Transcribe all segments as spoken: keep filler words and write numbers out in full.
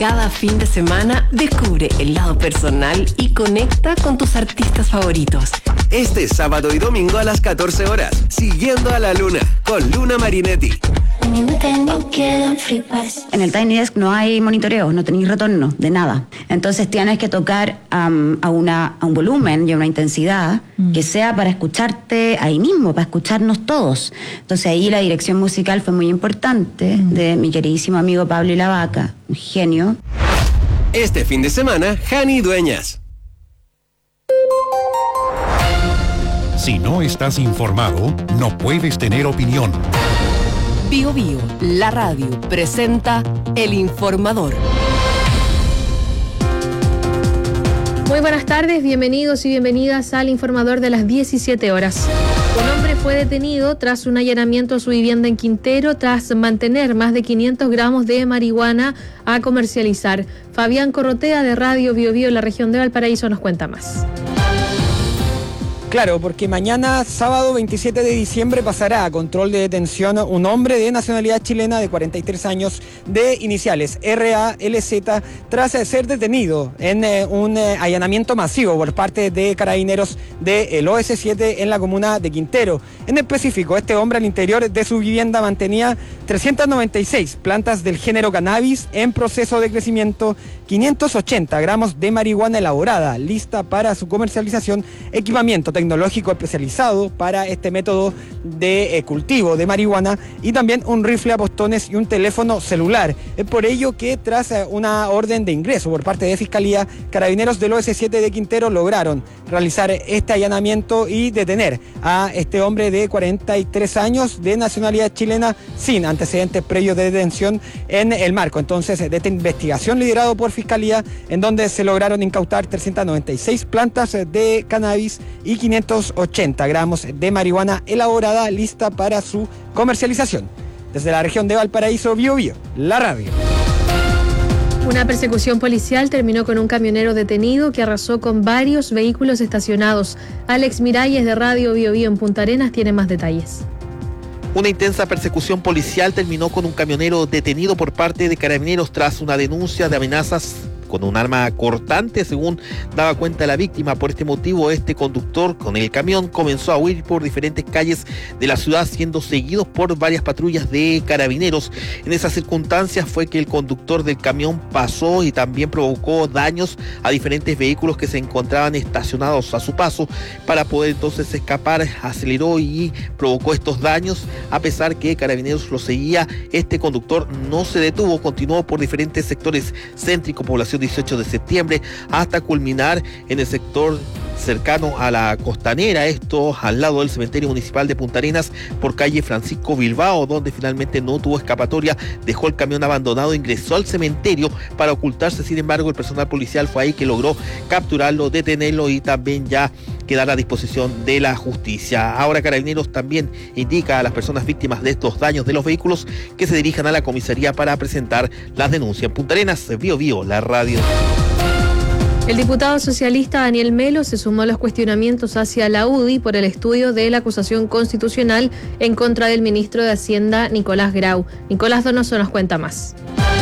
Cada fin de semana descubre el lado personal y conecta con tus artistas favoritos. Este sábado y domingo a las catorce horas, Siguiendo a la Luna, con Luna Marinetti. En el Tiny Desk no hay monitoreo, no tenéis retorno de nada. Entonces tienes que tocar um, a, una, a un volumen y a una intensidad mm. que sea para escucharte ahí mismo, para escucharnos todos. Entonces ahí la dirección musical fue muy importante mm. de mi queridísimo amigo Pablo y la Vaca, un genio. Este fin de semana, Jani Dueñas. Si no estás informado, no puedes tener opinión. Bio Bio, la radio, presenta El Informador. Muy buenas tardes, bienvenidos y bienvenidas al Informador de las diecisiete horas. Un hombre fue detenido tras un allanamiento a su vivienda en Quintero tras mantener más de quinientos gramos de marihuana a comercializar. Fabián Corrotea de Radio Bio Bio en la región de Valparaíso nos cuenta más. Claro, porque mañana, sábado veintisiete de diciembre, pasará a control de detención un hombre de nacionalidad chilena de cuarenta y tres años de iniciales R A L Z tras ser detenido en eh, un eh, allanamiento masivo por parte de carabineros del O S siete en la comuna de Quintero. En específico, este hombre al interior de su vivienda mantenía trescientas noventa y seis plantas del género cannabis en proceso de crecimiento, quinientos ochenta gramos de marihuana elaborada, lista para su comercialización, equipamiento tecnológico especializado para este método de eh, cultivo de marihuana y también un rifle a postones y un teléfono celular. Es por ello que tras eh, una orden de ingreso por parte de Fiscalía, carabineros del O S siete de Quintero lograron realizar este allanamiento y detener a este hombre de cuarenta y tres años de nacionalidad chilena sin antecedentes previos de detención en el marco entonces de esta investigación liderado por Fiscalía, en donde se lograron incautar trescientas noventa y seis plantas de cannabis y quinientos ochenta gramos de marihuana elaborada lista para su comercialización. Desde la región de Valparaíso, Bio Bio, la radio. Una persecución policial terminó con un camionero detenido que arrasó con varios vehículos estacionados. Alex Miralles de Radio Bio Bio en Punta Arenas tiene más detalles. Una intensa persecución policial terminó con un camionero detenido por parte de carabineros tras una denuncia de amenazas con un arma cortante, según daba cuenta la víctima. Por este motivo, este conductor con el camión comenzó a huir por diferentes calles de la ciudad, siendo seguidos por varias patrullas de carabineros. En esas circunstancias fue que el conductor del camión pasó y también provocó daños a diferentes vehículos que se encontraban estacionados a su paso. Para poder entonces escapar, aceleró y provocó estos daños. A pesar que carabineros lo seguía, este conductor no se detuvo, continuó por diferentes sectores céntricos, población dieciocho de septiembre, hasta culminar en el sector cercano a la costanera, esto al lado del cementerio municipal de Punta Arenas, por calle Francisco Bilbao, donde finalmente no tuvo escapatoria, dejó el camión abandonado, ingresó al cementerio para ocultarse. Sin embargo, el personal policial fue ahí que logró capturarlo, detenerlo y también ya quedar a disposición de la justicia. Ahora Carabineros también indica a las personas víctimas de estos daños de los vehículos que se dirijan a la comisaría para presentar las denuncias. En Punta Arenas, Bio Bio, la radio. El diputado socialista Daniel Melo se sumó a los cuestionamientos hacia la U D I por el estudio de la acusación constitucional en contra del ministro de Hacienda, Nicolás Grau. Nicolás Donoso nos cuenta más.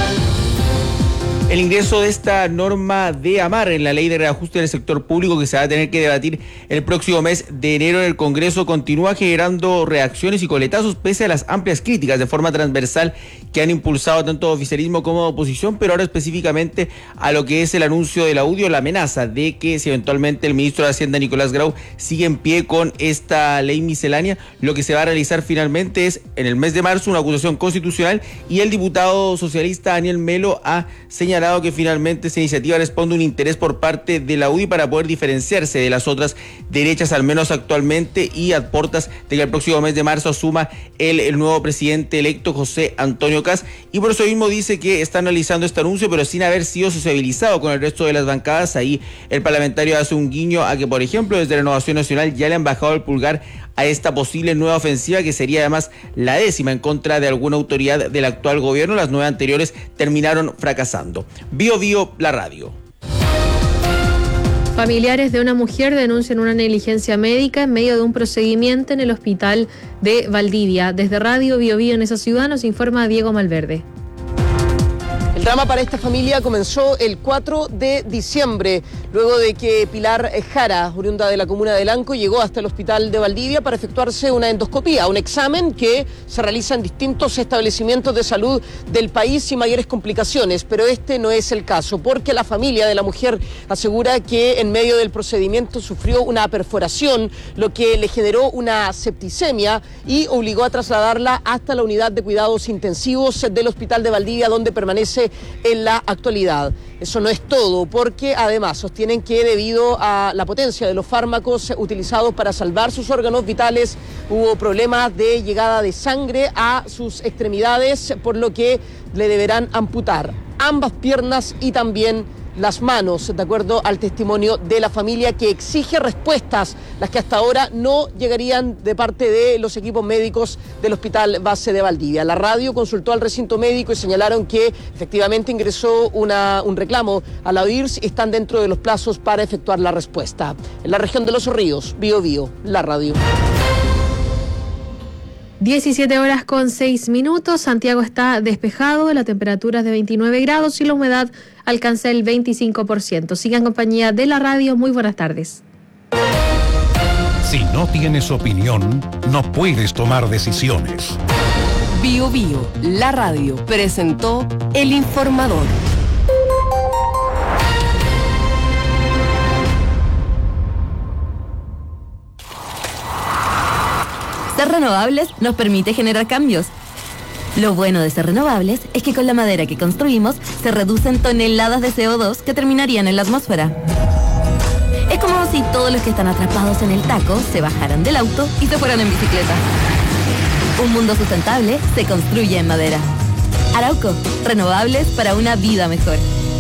El ingreso de esta norma de AMAR en la ley de reajuste del sector público, que se va a tener que debatir el próximo mes de enero en el Congreso, continúa generando reacciones y coletazos pese a las amplias críticas de forma transversal que han impulsado tanto oficialismo como oposición, pero ahora específicamente a lo que es el anuncio de la U D I O, la amenaza de que si eventualmente el ministro de Hacienda, Nicolás Grau, sigue en pie con esta ley miscelánea, lo que se va a realizar finalmente es en el mes de marzo una acusación constitucional, y el diputado socialista Daniel Melo ha señalado que finalmente esa iniciativa responde a un interés por parte de la U D I para poder diferenciarse de las otras derechas, al menos actualmente, y a puertas de que el próximo mes de marzo asuma el, el nuevo presidente electo, José Antonio Kast, y por eso mismo dice que está analizando este anuncio, pero sin haber sido sociabilizado con el resto de las bancadas. Ahí el parlamentario hace un guiño a que, por ejemplo, desde Renovación Nacional ya le han bajado el pulgar a esta posible nueva ofensiva, que sería además la décima en contra de alguna autoridad del actual gobierno. Las nueve anteriores terminaron fracasando. Bio Bio, la radio. Familiares de una mujer denuncian una negligencia médica en medio de un procedimiento en el hospital de Valdivia. Desde Radio Bio Bio en esa ciudad nos informa Diego Malverde. El El drama para esta familia comenzó el cuatro de diciembre, luego de que Pilar Jara, oriunda de la comuna de Lanco, llegó hasta el hospital de Valdivia para efectuarse una endoscopía, un examen que se realiza en distintos establecimientos de salud del país sin mayores complicaciones, pero este no es el caso, porque la familia de la mujer asegura que en medio del procedimiento sufrió una perforación, lo que le generó una septicemia y obligó a trasladarla hasta la unidad de cuidados intensivos del hospital de Valdivia, donde permanece en la actualidad. Eso no es todo, porque además sostienen que debido a la potencia de los fármacos utilizados para salvar sus órganos vitales, hubo problemas de llegada de sangre a sus extremidades, por lo que le deberán amputar ambas piernas y también las manos, de acuerdo al testimonio de la familia, que exige respuestas, las que hasta ahora no llegarían de parte de los equipos médicos del Hospital Base de Valdivia. La radio consultó al recinto médico y señalaron que efectivamente ingresó una, un reclamo a la O I R S y están dentro de los plazos para efectuar la respuesta. En la región de Los Ríos, Bío Bío, la radio. diecisiete horas con seis minutos, Santiago está despejado, la temperatura es de veintinueve grados y la humedad alcanza el veinticinco por ciento. Siga en compañía de la radio, muy buenas tardes. Si no tienes opinión, no puedes tomar decisiones. Bío Bío, la radio, presentó El Informador. Ser renovables nos permite generar cambios. Lo bueno de ser renovables es que con la madera que construimos se reducen toneladas de C O dos que terminarían en la atmósfera. Es como si todos los que están atrapados en el taco se bajaran del auto y se fueran en bicicleta. Un mundo sustentable se construye en madera. Arauco, renovables para una vida mejor.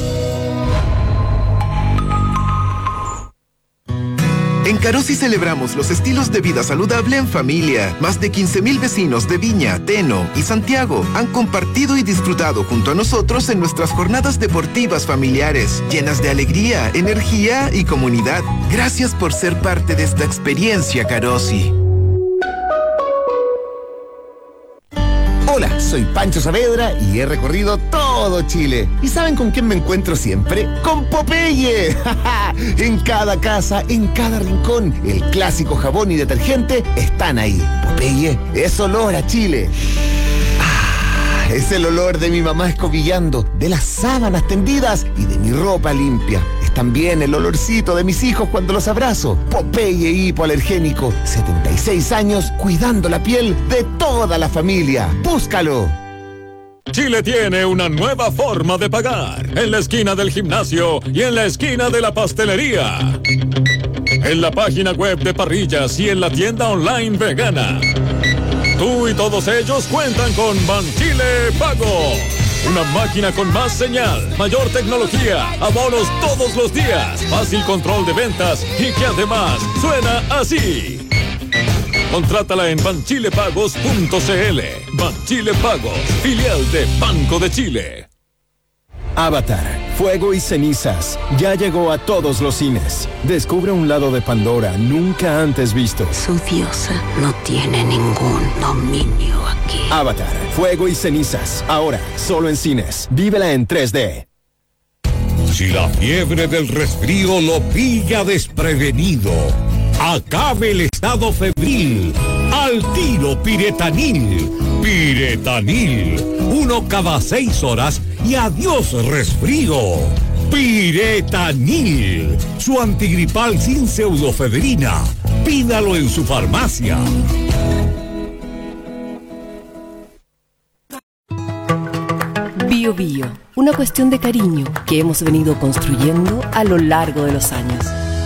En Carosi celebramos los estilos de vida saludable en familia. Más de quince mil vecinos de Viña, Teno y Santiago han compartido y disfrutado junto a nosotros en nuestras jornadas deportivas familiares, llenas de alegría, energía y comunidad. Gracias por ser parte de esta experiencia, Carosi. Hola, soy Pancho Saavedra y he recorrido todo Chile. ¿Y saben con quién me encuentro siempre? ¡Con Popeye! En cada casa, en cada rincón, el clásico jabón y detergente están ahí. Popeye es olor a Chile. Ah, es el olor de mi mamá escobillando, de las sábanas tendidas y de mi ropa limpia. Es también el olorcito de mis hijos cuando los abrazo. Popeye hipoalergénico, setenta y seis años cuidando la piel de toda la familia. ¡Búscalo! Chile tiene una nueva forma de pagar, en la esquina del gimnasio y en la esquina de la pastelería. En la página web de Parrillas y en la tienda online vegana. Tú y todos ellos cuentan con Banchile Pago. Una máquina con más señal, mayor tecnología, abonos todos los días, fácil control de ventas y que además suena así. Contrátala en banchilepagos punto c l. Banchile Pagos, filial de Banco de Chile. Avatar, Fuego y Cenizas, ya llegó a todos los cines. Descubre un lado de Pandora nunca antes visto. Su diosa no tiene ningún dominio aquí. Avatar, Fuego y Cenizas, ahora solo en cines. Vívela en tres D. Si la fiebre del resfrío lo pilla desprevenido, acabe el estado febril. Al tiro Piretanil. Piretanil. Uno cada seis horas y adiós resfrío. Piretanil. Su antigripal sin pseudofebrina. Pídalo en su farmacia. Bío Bío, una cuestión de cariño que hemos venido construyendo a lo largo de los años.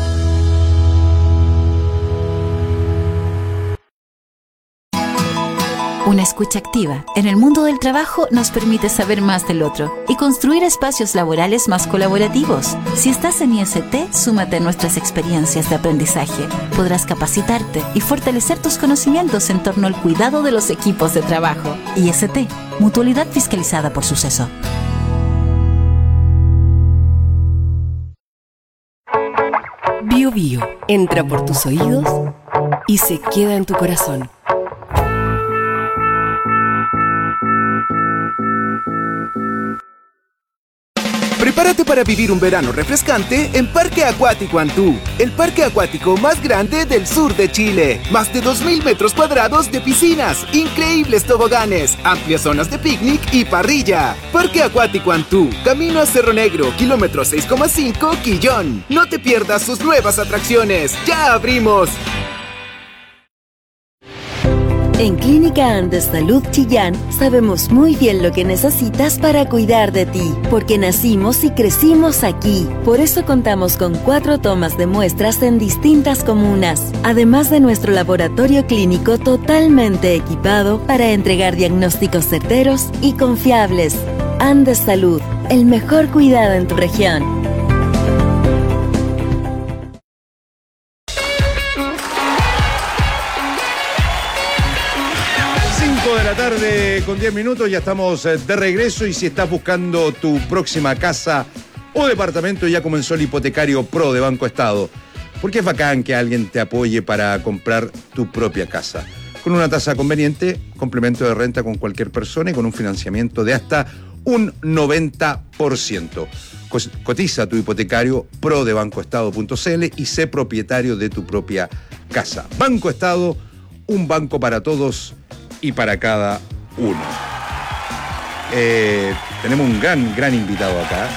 Una escucha activa en el mundo del trabajo nos permite saber más del otro y construir espacios laborales más colaborativos. Si estás en I S T, súmate a nuestras experiencias de aprendizaje. Podrás capacitarte y fortalecer tus conocimientos en torno al cuidado de los equipos de trabajo. I S T, Mutualidad Fiscalizada por Suceso. Bío Bío, entra por tus oídos y se queda en tu corazón. Prepárate para vivir un verano refrescante en Parque Acuático Antú, el parque acuático más grande del sur de Chile. Más de dos mil metros cuadrados de piscinas, increíbles toboganes, amplias zonas de picnic y parrilla. Parque Acuático Antú, camino a Cerro Negro, kilómetro seis coma cinco, Quillón. No te pierdas sus nuevas atracciones. ¡Ya abrimos! En Clínica Andes Salud Chillán sabemos muy bien lo que necesitas para cuidar de ti, porque nacimos y crecimos aquí. Por eso contamos con cuatro tomas de muestras en distintas comunas, además de nuestro laboratorio clínico totalmente equipado para entregar diagnósticos certeros y confiables. Andes Salud, el mejor cuidado en tu región. De la tarde con diez minutos, ya estamos de regreso y si estás buscando tu próxima casa o departamento, ya comenzó el hipotecario Pro de Banco Estado, porque es bacán que alguien te apoye para comprar tu propia casa. Con una tasa conveniente, complemento de renta con cualquier persona y con un financiamiento de hasta un noventa por ciento. Cotiza tu hipotecario Pro de banco estado punto c l y sé propietario de tu propia casa. Banco Estado, un banco para todos y para cada uno. Eh, tenemos un gran, gran invitado acá.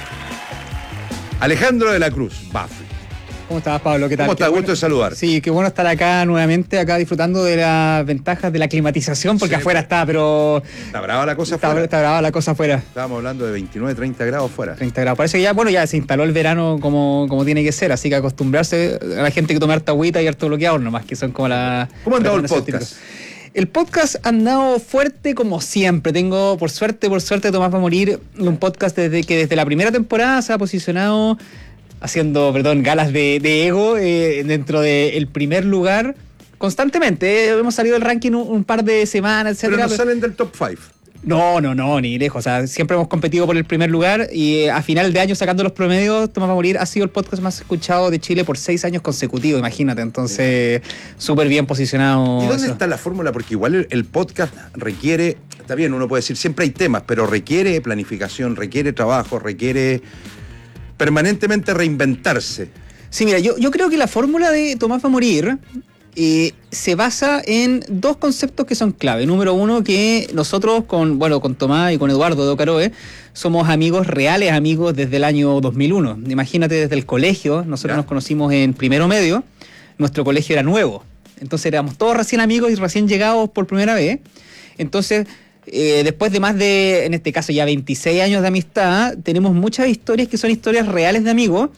Alejandro de la Cruz, Buffy. ¿Cómo estás, Pablo? ¿Qué tal? ¿Cómo estás? Bueno, Gusto de saludar. Sí, qué bueno estar acá nuevamente, acá disfrutando de las ventajas de la climatización, porque sí, afuera está, pero... Está brava la cosa está, afuera. Está brava la cosa afuera. Estábamos hablando de veintinueve, treinta grados afuera. treinta grados. Parece que ya, bueno, ya se instaló el verano como, como tiene que ser, así que acostumbrarse a la gente que toma harta agüita y harto bloqueador nomás, que son como la... ¿Cómo ha andado el podcast? El podcast ha andado fuerte como siempre. Tengo, por suerte, por suerte, Tomás va a morir, un podcast desde que desde la primera temporada se ha posicionado haciendo, perdón, galas de, de ego eh, dentro del primer lugar constantemente. Eh, hemos salido del ranking un, un par de semanas, etcétera. Pero no salen del top cinco. No, no, no, ni lejos. O sea, siempre hemos competido por el primer lugar y eh, a final de año, sacando los promedios, Tomás va a morir ha sido el podcast más escuchado de Chile por seis años consecutivos, imagínate. Entonces, súper bien posicionado. ¿Y dónde eso. está la fórmula? Porque igual el, el podcast requiere, está bien, uno puede decir, siempre hay temas, pero requiere planificación, requiere trabajo, requiere permanentemente reinventarse. Sí, mira, yo, yo creo que la fórmula de Tomás va a morir Eh, se basa en dos conceptos que son clave. Número uno, que nosotros con, bueno, con Tomás y con Eduardo de Ocaroe somos amigos reales, amigos desde el año dos mil uno. Imagínate, desde el colegio, nosotros ¿Ya? nos conocimos en primero medio, nuestro colegio era nuevo. Entonces éramos todos recién amigos y recién llegados por primera vez. Entonces, eh, después de más de, en este caso ya veintiséis años de amistad, tenemos muchas historias que son historias reales de amigos,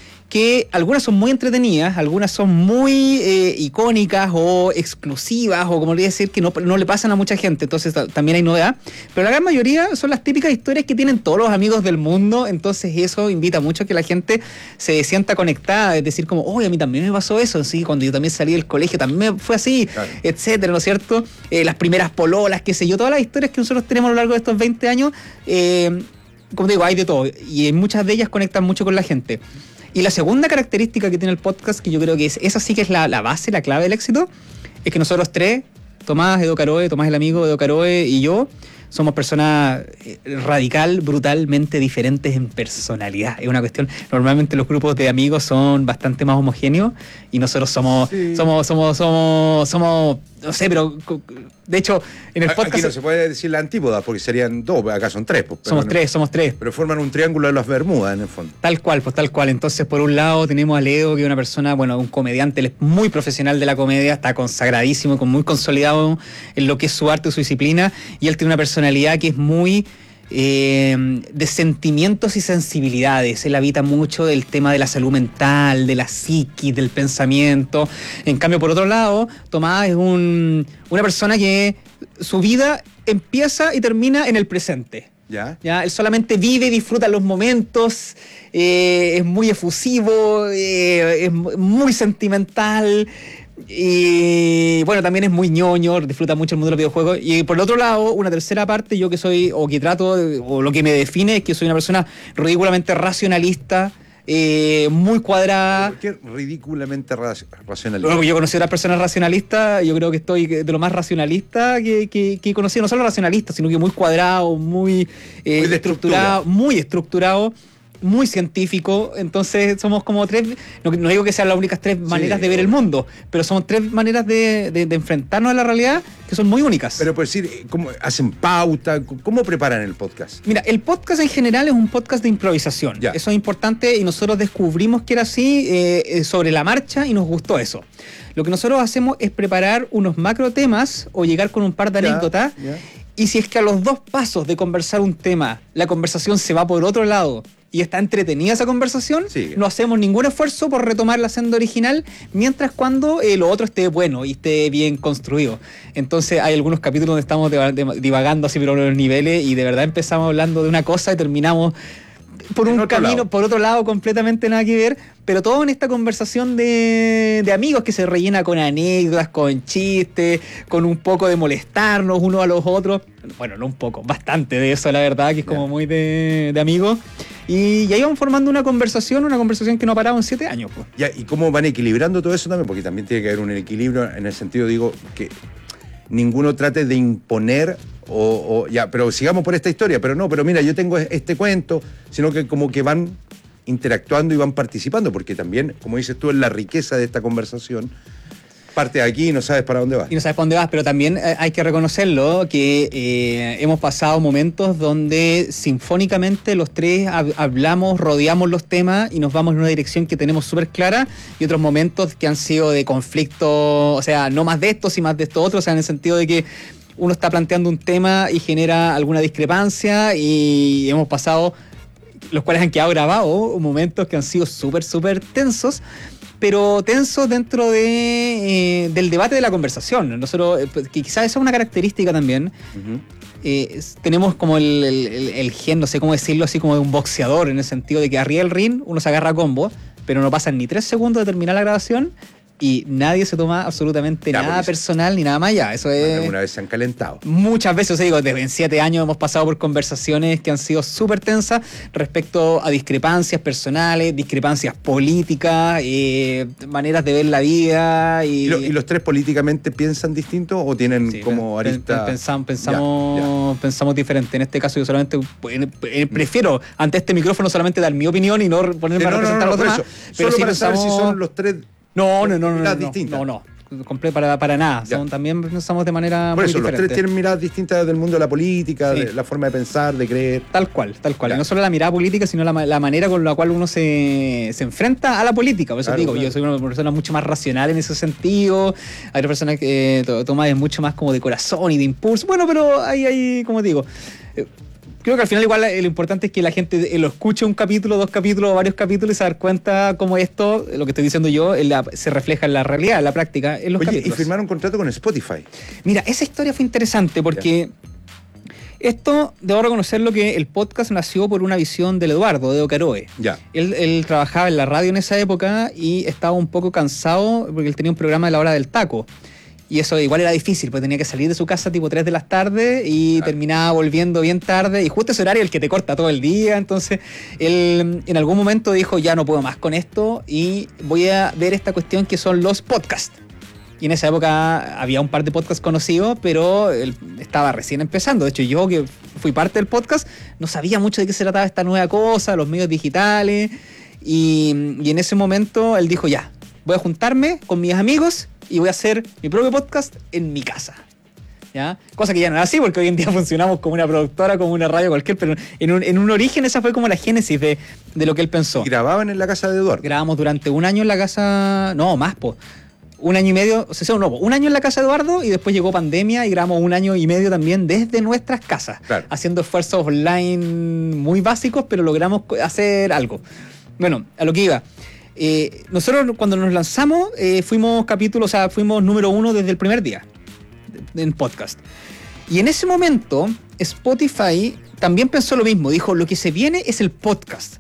que algunas son muy entretenidas, algunas son muy eh, icónicas o exclusivas, o como le voy a decir, que no, no le pasan a mucha gente, entonces t- también hay novedad, pero la gran mayoría son las típicas historias que tienen todos los amigos del mundo, entonces eso invita mucho a que la gente se sienta conectada, es decir, como, oye, a mí también me pasó eso, sí, cuando yo también salí del colegio también fue así, claro, etcétera, ¿no es cierto? Eh, las primeras pololas, qué sé yo, todas las historias que nosotros tenemos a lo largo de estos veinte años, eh, como te digo, hay de todo, y muchas de ellas conectan mucho con la gente. Y la segunda característica que tiene el podcast, que yo creo que es esa sí que es la, la base, la clave del éxito, es que nosotros tres, Tomás, Edo Caroe, Tomás el amigo, Edo Caroe y yo, somos personas radical, brutalmente diferentes en personalidad. Es una cuestión, normalmente los grupos de amigos son bastante más homogéneos y nosotros somos, sí. somos, somos, somos, somos, no sé, pero de hecho en el podcast... Aquí no se puede decir la antípoda porque serían dos, acá son tres. Pues, somos tres, somos tres. Pero forman un triángulo de las Bermudas en el fondo. Tal cual, pues tal cual. Entonces, por un lado tenemos a Leo, que es una persona, bueno, un comediante, él es muy profesional de la comedia, está consagradísimo, muy consolidado en lo que es su arte, su disciplina, y él tiene una personalidad que es muy... Eh, de sentimientos y sensibilidades. Él habita mucho del tema de la salud mental, de la psiquis, del pensamiento. En cambio, por otro lado, Tomás es un, una persona que su vida empieza y termina en el presente. ¿Ya? ¿Ya? Él solamente vive y disfruta los momentos, eh, es muy efusivo, eh, es muy sentimental. Y bueno, también es muy ñoño, disfruta mucho el mundo de los videojuegos. Y por el otro lado, una tercera parte, yo que soy, o que trato, o lo que me define es que soy una persona ridículamente racionalista, eh, muy cuadrada. ¿Por qué ridículamente ra- racionalista? Yo conocí a otras personas racionalistas, yo creo que estoy de lo más racionalista que, que, que he conocido, no solo racionalista, sino que muy cuadrado, muy, eh, Muy de estructurado, estructura. muy estructurado, muy científico. Entonces somos como tres, no, no digo que sean las únicas tres maneras de ver el mundo, pero son tres maneras de, de, de enfrentarnos a la realidad que son muy únicas. Pero por decir, ¿cómo hacen pauta? ¿Cómo preparan el podcast? Mira, el podcast en general es un podcast de improvisación. Eso es importante y nosotros descubrimos que era así eh, eh, sobre la marcha y nos gustó eso. Lo que nosotros hacemos es preparar unos macro temas o llegar con un par de Ya, anécdotas. ya. Y si es que a los dos pasos de conversar un tema, la conversación se va por otro lado y está entretenida esa conversación, no hacemos ningún esfuerzo por retomar la senda original, mientras cuando eh, lo otro esté bueno y esté bien construido. Entonces hay algunos capítulos donde estamos diva- diva- divagando así por los niveles y de verdad empezamos hablando de una cosa y terminamos por un camino, lado. por otro lado, completamente nada que ver, pero todo en esta conversación de, de amigos que se rellena con anécdotas, con chistes, con un poco de molestarnos unos a los otros. Bueno, no un poco, bastante de eso, la verdad, que es como muy de, de amigos. Y, y ahí vamos formando una conversación, una conversación que no ha parado en siete años. Pues. Ya, ¿y cómo van equilibrando todo eso también? Porque también tiene que haber un equilibrio en el sentido, digo, que ninguno trate de imponer o, o ya, pero sigamos por esta historia, pero no, pero mira, yo tengo este cuento, sino que como que van interactuando y van participando, porque también, como dices tú, es la riqueza de esta conversación. Parte de aquí y no sabes para dónde vas. Y no sabes para dónde vas, pero también eh, hay que reconocerlo que eh, hemos pasado momentos donde sinfónicamente los tres hab- hablamos, rodeamos los temas y nos vamos en una dirección que tenemos súper clara, y otros momentos que han sido de conflicto, o sea, no más de esto, sino más de esto otro, o sea, en el sentido de que uno está planteando un tema y genera alguna discrepancia, y hemos pasado, los cuales han quedado grabados, momentos que han sido súper, súper tensos, pero tensos dentro de, eh, del debate de la conversación. Nosotros, eh, que quizás esa es una característica también. Uh-huh. Eh, es- tenemos como el, el, el, el gen, no sé cómo decirlo, así como de un boxeador, en el sentido de que arriba del ring uno se agarra a combo, pero no pasan ni tres segundos de terminar la grabación y nadie se toma absolutamente Ya, nada porque personal ni nada más allá. Eso es... Alguna vez se han calentado. Muchas veces, o sea, digo, desde en siete años hemos pasado por conversaciones que han sido súper tensas respecto a discrepancias personales, discrepancias políticas, eh, maneras de ver la vida. ¿Y, ¿Y, lo- y los tres políticamente piensan distinto o tienen como pen- arista? Pensamos, pensamos, pensamos diferente. En este caso yo solamente eh, eh, prefiero ante este micrófono solamente dar mi opinión y no ponerme Sí, a no, no, representar no, los por demás. eso. Pero Solo sí para saber si pensamos- son los tres No, no, no, no, miradas no, distintas. no, no, comple- para, para nada. Son, también pensamos de manera Por muy eso, los diferente. tres tienen miradas distintas del mundo de la política, Sí. de la forma de pensar, de creer. Tal cual, tal cual. Y no solo la mirada política, sino la, ma- la manera con la cual uno se, se enfrenta a la política. Por eso Claro, digo, claro. yo soy una persona mucho más racional en ese sentido. Hay otras personas que eh, to- toman mucho más como de corazón y de impulso. Bueno, pero ahí, ahí, como digo, eh, creo que al final igual eh, lo importante es que la gente eh, lo escuche un capítulo, dos capítulos, varios capítulos y se dar cuenta cómo esto, lo que estoy diciendo yo, en la- se refleja en la realidad, en la práctica, en los Oye, capítulos. y firmaron un contrato con Spotify. Mira, esa historia fue interesante porque esto, debo reconocerlo que el podcast nació por una visión del Eduardo, de Ocaroe. Ya. Él, él trabajaba en la radio en esa época y estaba un poco cansado porque él tenía un programa de la hora del taco. Y eso igual era difícil, porque tenía que salir de su casa tipo tres de la tarde y terminaba volviendo bien tarde. Y justo ese horario es el que te corta todo el día. Entonces, él en algún momento dijo, ya no puedo más con esto y voy a ver esta cuestión que son los podcasts. Y en esa época había un par de podcasts conocidos, pero él estaba recién empezando. De hecho, yo que fui parte del podcast, no sabía mucho de qué se trataba esta nueva cosa, los medios digitales. Y, y en ese momento él dijo, ya, voy a juntarme con mis amigos y voy a hacer mi propio podcast en mi casa. ¿Ya? Cosa que ya no es así, porque hoy en día funcionamos como una productora, como una radio cualquier, pero en un, en un origen esa fue como la génesis de, de lo que él pensó. ¿Y grababan en la casa de Eduardo? Grabamos durante un año en la casa, no, más, po. Un año y medio, o sea, no, po, un año en la casa de Eduardo y después llegó pandemia y grabamos un año y medio también desde nuestras casas, Claro. haciendo esfuerzos online muy básicos, pero logramos co- hacer algo. Bueno, a lo que iba. Eh, nosotros cuando nos lanzamos eh, fuimos capítulo, o sea, fuimos número uno desde el primer día de- en podcast. Y en ese momento Spotify también pensó lo mismo, dijo, lo que se viene es el podcast.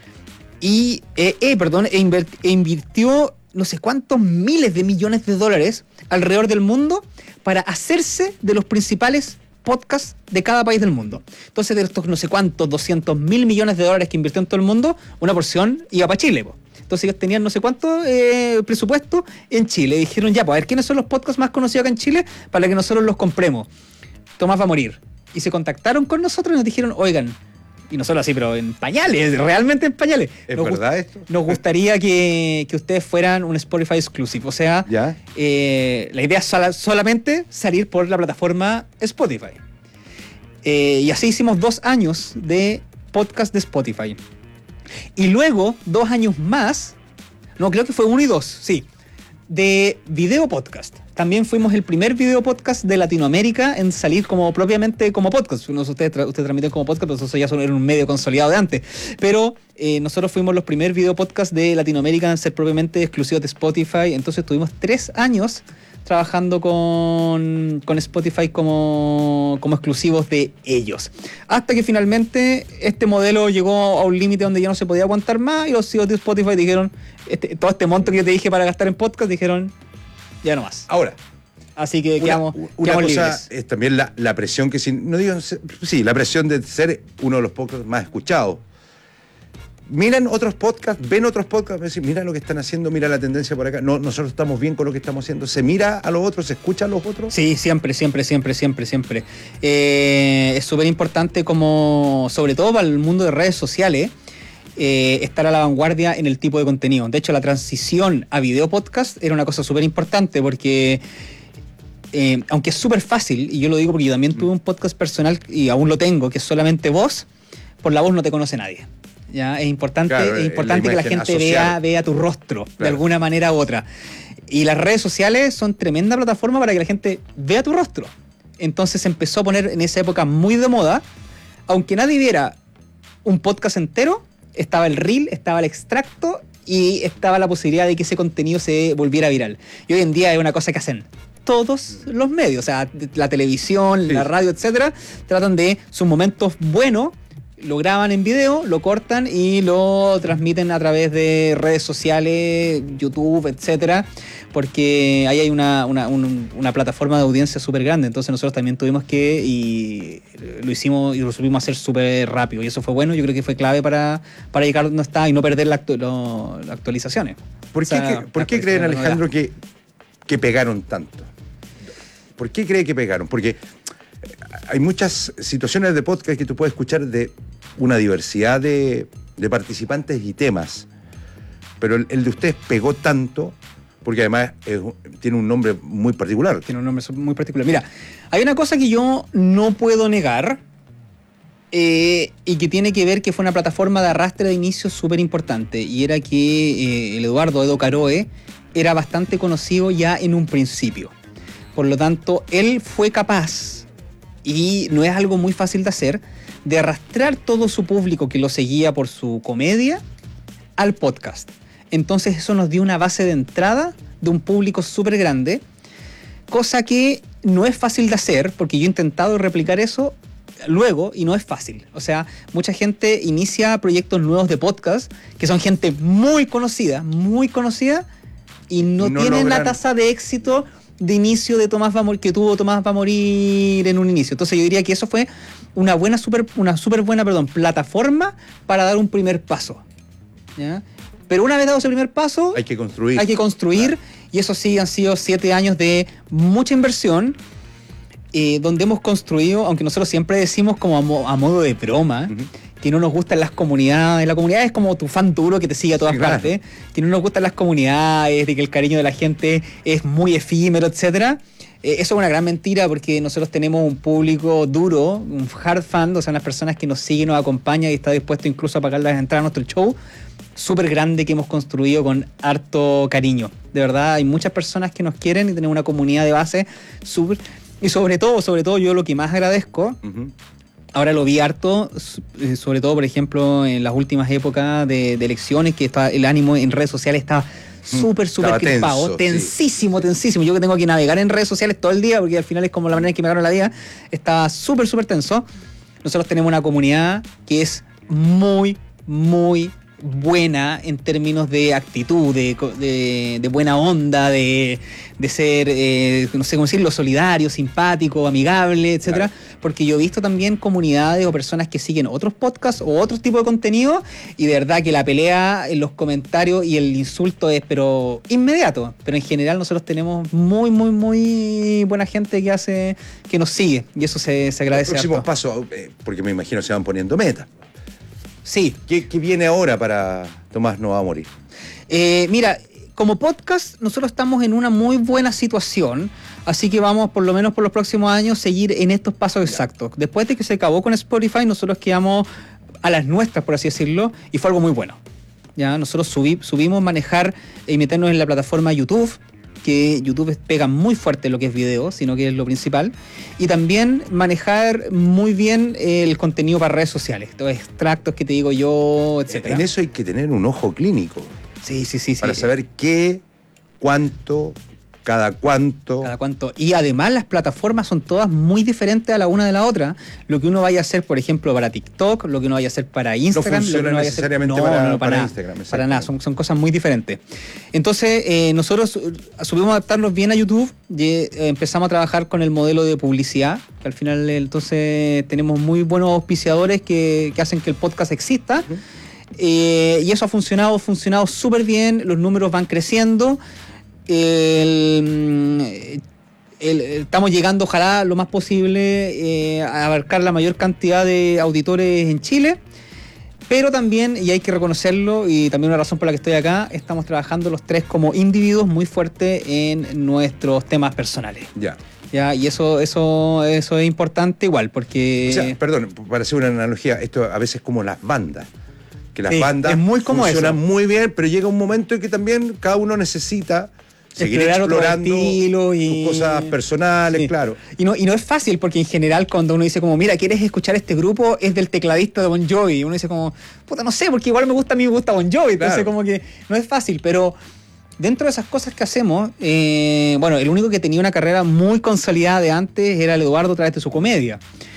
Y, eh, eh, perdón, e, inver- e invirtió no sé cuántos miles de millones de dólares alrededor del mundo para hacerse de los principales podcasts de cada país del mundo. Entonces, de estos no sé cuántos, doscientos mil millones de dólares que invirtió en todo el mundo, una porción iba para Chile, po. Entonces ellos tenían no sé cuánto eh, presupuesto en Chile. Dijeron, ya, pues a ver, ¿quiénes son los podcasts más conocidos acá en Chile para que nosotros los compremos? Tomás va a morir. Y se contactaron con nosotros y nos dijeron, oigan, y no solo así, pero en pañales, realmente en pañales. ¿Es nos verdad gust- esto? Nos gustaría que, que ustedes fueran un Spotify exclusive. O sea, ¿Ya? eh, la idea es sola- solamente salir por la plataforma Spotify. Eh, y así hicimos dos años de podcast de Spotify. Y luego, dos años más, no, creo que fue uno y dos, sí, de video podcast. También fuimos el primer video podcast de Latinoamérica en salir como propiamente como podcast. No sé, ustedes, tra- ustedes transmiten como podcast, pero eso ya son, era un medio consolidado de antes. Pero eh, nosotros fuimos los primeros video podcast de Latinoamérica en ser propiamente exclusivos de Spotify. Entonces tuvimos tres años trabajando con, con Spotify como, como exclusivos de ellos. Hasta que finalmente este modelo llegó a un límite donde ya no se podía aguantar más y los C E Os de Spotify dijeron, este, todo este monto que yo te dije para gastar en podcast, dijeron, ya no más. Ahora, así que una, quedamos, una quedamos cosa libres. es también la, la presión que, sin, no digo, sí, la presión de ser uno de los podcasts más escuchados. Miran otros podcasts, ven otros podcasts, me dicen, mira lo que están haciendo, mira la tendencia por acá. No, nosotros estamos bien con lo que estamos haciendo. ¿Se mira a los otros, se escucha a los otros? Sí, siempre, siempre, siempre, siempre, siempre. Eh, es súper importante como, sobre todo para el mundo de redes sociales, eh, estar a la vanguardia en el tipo de contenido. De hecho, la transición a video podcast era una cosa súper importante porque, eh, aunque es súper fácil, y yo lo digo porque yo también tuve un podcast personal y aún lo tengo, que es solamente voz, por la voz no te conoce nadie. ¿Ya? Es importante, Claro, es importante la que la imagen gente vea, asociada. vea tu rostro, de Claro. alguna manera u otra. Y las redes sociales son tremenda plataforma para que la gente vea tu rostro. Entonces se empezó a poner en esa época muy de moda, aunque nadie viera un podcast entero, estaba el reel, estaba el extracto y estaba la posibilidad de que ese contenido se volviera viral. Y hoy en día es una cosa que hacen todos los medios, o sea, la televisión, Sí. la radio, etcétera, tratan de sus momentos buenos, lo graban en video, lo cortan y lo transmiten a través de redes sociales, YouTube, etcétera, porque ahí hay una, una, un- una plataforma de audiencia súper grande. Entonces nosotros también tuvimos que, y lo hicimos y lo supimos hacer súper rápido. Y eso fue bueno, yo creo que fue clave para, para llegar donde está y no perder la actu- lo- las actualizaciones. ¿Por qué, O sea, que- ¿por la qué creen, actualización, Alejandro, que, que pegaron tanto? ¿Por qué cree que pegaron? Porque hay muchas situaciones de podcast que tú puedes escuchar de una diversidad de, de participantes y temas, pero el, el de ustedes pegó tanto porque además es un- tiene un nombre muy particular. Tiene un nombre muy particular. Mira, hay una cosa que yo no puedo negar eh, y que tiene que ver que fue una plataforma de arrastre de inicio súper importante, y era que eh, el Eduardo Edo Caroe era bastante conocido ya en un principio. Por lo tanto, él fue capaz, y no es algo muy fácil de hacer, de arrastrar todo su público que lo seguía por su comedia al podcast. Entonces eso nos dio una base de entrada de un público súper grande, cosa que no es fácil de hacer, porque yo he intentado replicar eso luego y no es fácil. O sea, mucha gente inicia proyectos nuevos de podcast que son gente muy conocida, muy conocida, y no, No tienen la logran- tasa de éxito de inicio de Tomás va a morir, que tuvo Tomás va a morir en un inicio. Entonces yo diría que eso fue una buena super, una súper buena, perdón, plataforma para dar un primer paso. ¿Ya? Pero una vez dado ese primer paso, Hay que construir. hay que construir, y eso sí, han sido siete años de mucha inversión, eh, donde hemos construido, aunque nosotros siempre decimos como a, mo- a modo de broma, que no nos gustan las comunidades. La comunidad es como tu fan duro que te sigue a todas Sí, claro. partes, que no nos gustan las comunidades, de que el cariño de la gente es muy efímero, etcétera. Eh, eso es una gran mentira, porque nosotros tenemos un público duro, un hard fan, o sea, unas personas que nos siguen, nos acompañan y está dispuesto incluso a pagar las entradas a nuestro show, súper grande, que hemos construido con harto cariño. De verdad, hay muchas personas que nos quieren y tenemos una comunidad de base súper... Y sobre todo, sobre todo, yo lo que más agradezco, Ujú. ahora lo vi harto, su- eh, sobre todo, por ejemplo, en las últimas épocas de, de elecciones, que está, el ánimo en redes sociales estaba súper, súper Estaba crispado, tenso, tensísimo, tensísimo. Yo que tengo que navegar en redes sociales todo el día, porque al final es como la manera en que me gano la vida, estaba súper, súper tenso. Nosotros tenemos una comunidad que es muy, muy buena en términos de actitud, de, de, de buena onda, de, de ser, eh, no sé cómo decirlo, solidario, simpático, amigable, etcétera. Claro. Porque yo he visto también comunidades o personas que siguen otros podcasts o otro tipo de contenido y de verdad que la pelea en los comentarios y el insulto es pero inmediato. Pero en general nosotros tenemos muy, muy, muy buena gente que hace, que nos sigue y eso se, se agradece. El próximo harto. paso, eh, porque me imagino se van poniendo metas. Sí. ¿Qué, qué viene ahora para Tomás No Va a Morir? Eh, mira, como podcast nosotros estamos en una muy buena situación, así que vamos por lo menos por los próximos años seguir en estos pasos exactos. Después de que se acabó con Spotify, nosotros quedamos a las nuestras, por así decirlo, y fue algo muy bueno. Ya nosotros subí, subimos manejar y meternos en la plataforma YouTube, que YouTube pega muy fuerte lo que es video, sino que es lo principal, y también manejar muy bien el contenido para redes sociales, estos extractos que te digo yo, etcétera. En eso hay que tener un ojo clínico. Sí, sí, sí. Para sí. saber qué, cuánto, cada cuánto. Cada cuánto. Y además las plataformas son todas muy diferentes a la una de la otra. Lo que uno vaya a hacer, por ejemplo, para TikTok, lo que uno vaya a hacer para Instagram. No funciona lo que uno vaya a hacer... necesariamente no, para, no, no, para, para nada, Instagram. Para nada, son, son cosas muy diferentes. Entonces, eh, nosotros subimos a adaptarnos bien a YouTube y eh, empezamos a trabajar con el modelo de publicidad. Que al final, entonces, tenemos muy buenos auspiciadores que, que hacen que el podcast exista. Uh-huh. eh, y eso ha funcionado, funcionado súper bien. Los números van creciendo. El, el, estamos llegando, ojalá, lo más posible eh, a abarcar la mayor cantidad de auditores en Chile, pero también, y hay que reconocerlo, y también una razón por la que estoy acá, estamos trabajando los tres como individuos muy fuerte en nuestros temas personales. Ya. Ya, y eso, eso, eso es importante igual, porque... O sea, perdón, para hacer una analogía, esto a veces como las bandas. Que las sí, bandas es muy como funcionan eso. muy bien, pero llega un momento en que también cada uno necesita seguir explorar explorando otro estilo y... sus cosas personales, sí. claro. Y no, y no es fácil, porque en general cuando uno dice como, mira, ¿quieres escuchar este grupo? Es del tecladista de Bon Jovi. Y uno dice como, puta, no sé, porque igual me gusta, a mí me gusta Bon Jovi. Entonces Claro. como que no es fácil, pero... Dentro de esas cosas que hacemos, eh, bueno, el único que tenía una carrera muy consolidada de antes era el Eduardo a través de su comedia.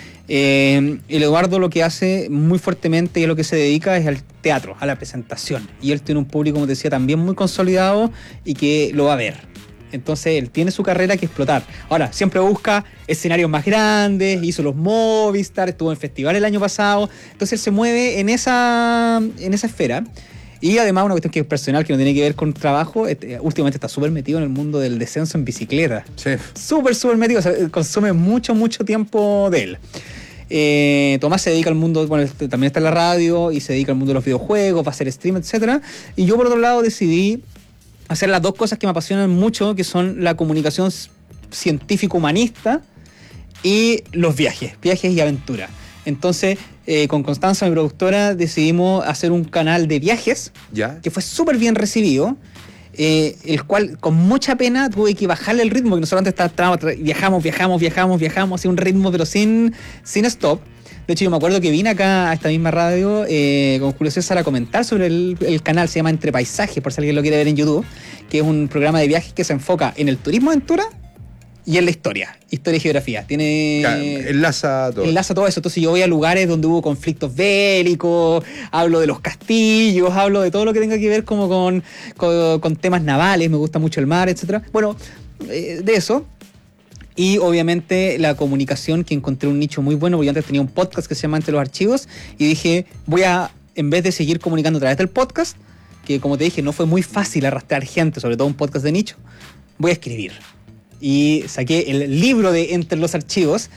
Eh, el Eduardo lo que hace muy fuertemente y a lo que se dedica es al teatro, a la presentación. Y él tiene un público, como te decía, también muy consolidado y que lo va a ver. Entonces él tiene su carrera que explotar. Ahora, siempre busca escenarios más grandes, hizo los Movistar, estuvo en festival el año pasado. Entonces él se mueve en esa, en esa esfera. Y además una cuestión que es personal, que no tiene que ver con trabajo, este, últimamente está súper metido en el mundo del descenso en bicicleta. Sí. Súper, súper metido, o sea, consume mucho, mucho tiempo de él. Eh, Tomás se dedica al mundo, bueno, también está en la radio y se dedica al mundo de los videojuegos, va a hacer stream, etcétera. Y yo por otro lado decidí hacer las dos cosas que me apasionan mucho, que son la comunicación científico-humanista y los viajes, viajes y aventuras. Entonces, eh, con Constanza, mi productora, decidimos hacer un canal de viajes, ¿Ya? que fue súper bien recibido, eh, el cual con mucha pena tuve que bajarle el ritmo, porque nosotros antes estábamos, viajamos, viajamos, viajamos, viajamos, así un ritmo pero sin, sin stop. De hecho, yo me acuerdo que vine acá a esta misma radio eh, con Julio César a comentar sobre el, el canal, se llama Entre Paisajes, por si alguien lo quiere ver en YouTube, que es un programa de viajes que se enfoca en el turismo aventura y en la historia, historia y geografía. Tiene... Claro, enlaza todo. Enlaza todo eso. Entonces yo voy a lugares donde hubo conflictos bélicos, hablo de los castillos, hablo de todo lo que tenga que ver como con, con, con temas navales, me gusta mucho el mar, etcétera. Bueno, eh, de eso. Y obviamente la comunicación, que encontré un nicho muy bueno, porque yo antes tenía un podcast que se llama Entre los Archivos, y dije, voy a, en vez de seguir comunicando a través del podcast, que como te dije, no fue muy fácil arrastrar gente, sobre todo un podcast de nicho, voy a escribir. Y saqué el libro de Entre los Archivos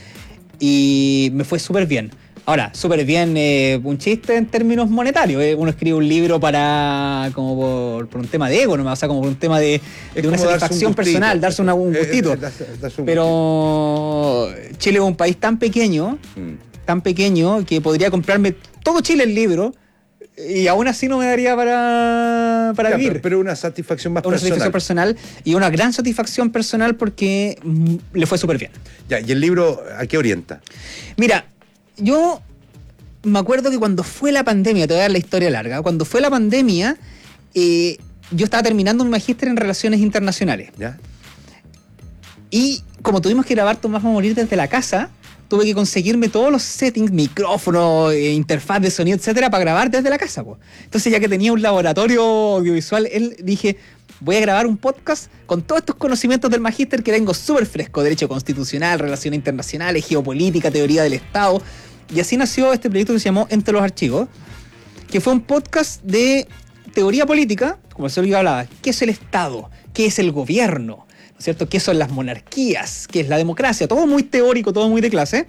y me fue súper bien. Ahora, súper bien, eh, un chiste en términos monetarios. Eh. Uno escribe un libro para como por, por un tema de ego, ¿no? O sea, como por un tema de, de una satisfacción personal, darse una, un gustito. Eh, eh, darse, darse un Pero gustito. Chile es un país tan pequeño, mm. tan pequeño, que podría comprarme todo Chile el libro y aún así no me daría para, para ya, vivir. Pero, pero una satisfacción más una personal. Una satisfacción personal y una gran satisfacción personal porque mm, le fue súper bien. Ya, ¿y el libro a qué orienta? Mira, yo me acuerdo que cuando fue la pandemia, te voy a dar la historia larga, cuando fue la pandemia, eh, yo estaba terminando mi magíster en Relaciones Internacionales. ¿Ya? Y como tuvimos que grabar Tomás va a morir desde la casa, tuve que conseguirme todos los settings, micrófono, eh, interfaz de sonido, etcétera, para grabar desde la casa, po. Entonces, ya que tenía un laboratorio audiovisual, él dije, voy a grabar un podcast con todos estos conocimientos del magíster que tengo súper fresco, derecho constitucional, relaciones internacionales, geopolítica, teoría del Estado. Y así nació este proyecto que se llamó Entre los Archivos, que fue un podcast de teoría política, como el señor hablaba, ¿qué es el Estado? ¿Qué es el gobierno? ¿No es cierto? ¿Qué son las monarquías? ¿Qué es la democracia? Todo muy teórico, todo muy de clase.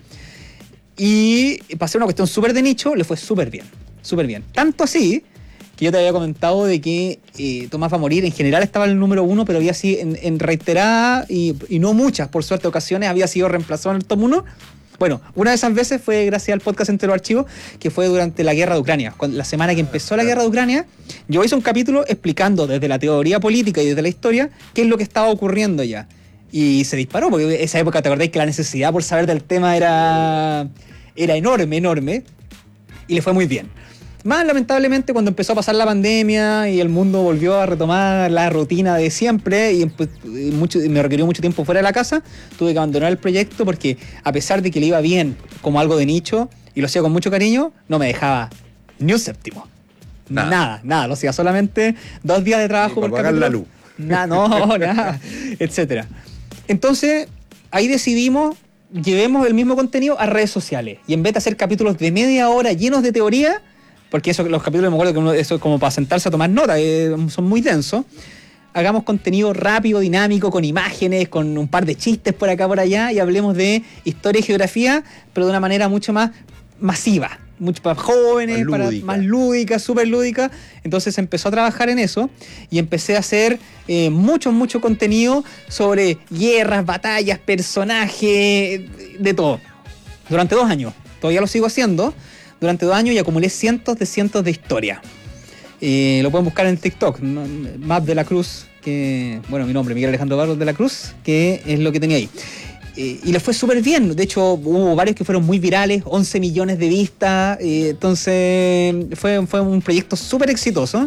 Y para ser una cuestión súper de nicho, le fue súper bien, súper bien. Tanto así que yo te había comentado de que eh, Tomás va a morir, en general estaba en el número uno, pero había sido en, en reiterada y, y no muchas, por suerte, ocasiones, había sido reemplazado en el top uno. Bueno, una de esas veces fue gracias al podcast Entre los Archivos, que fue durante la guerra de Ucrania. Cuando, la semana que empezó la guerra de Ucrania, yo hice un capítulo explicando desde la teoría política y desde la historia qué es lo que estaba ocurriendo ya. Y se disparó, porque en esa época, ¿te acordáis que la necesidad por saber del tema era, era enorme, enorme? Y le fue muy bien. Más lamentablemente cuando empezó a pasar la pandemia y el mundo volvió a retomar la rutina de siempre y, y, mucho, y me requirió mucho tiempo fuera de la casa, tuve que abandonar el proyecto porque a pesar de que le iba bien como algo de nicho y lo hacía con mucho cariño, no me dejaba ni un séptimo. Nada, nada, nada lo hacía solamente dos días de trabajo por pagar capítulo. la luz. Nada, no, nada, etcétera. Entonces, ahí decidimos, llevemos el mismo contenido a redes sociales y en vez de hacer capítulos de media hora llenos de teoría, porque eso, los capítulos me acuerdo que uno, eso es como para sentarse a tomar nota, eh, son muy densos. Hagamos contenido rápido, dinámico, con imágenes, con un par de chistes por acá, por allá, y hablemos de historia y geografía, pero de una manera mucho más masiva, mucho para jóvenes, más para lúdica. más lúdica, súper lúdica. Entonces empezó a trabajar en eso y empecé a hacer eh, mucho, mucho contenido sobre guerras, batallas, personajes, de todo. Durante dos años. Todavía lo sigo haciendo. Durante dos años y acumulé cientos de cientos de historias. Eh, lo pueden buscar en TikTok, Map de la Cruz, que, bueno, mi nombre, Miguel Alejandro Barros de la Cruz, que es lo que tenía ahí. Eh, y le fue súper bien. De hecho, hubo varios que fueron muy virales, once millones de vistas. Eh, entonces, fue, fue un proyecto súper exitoso.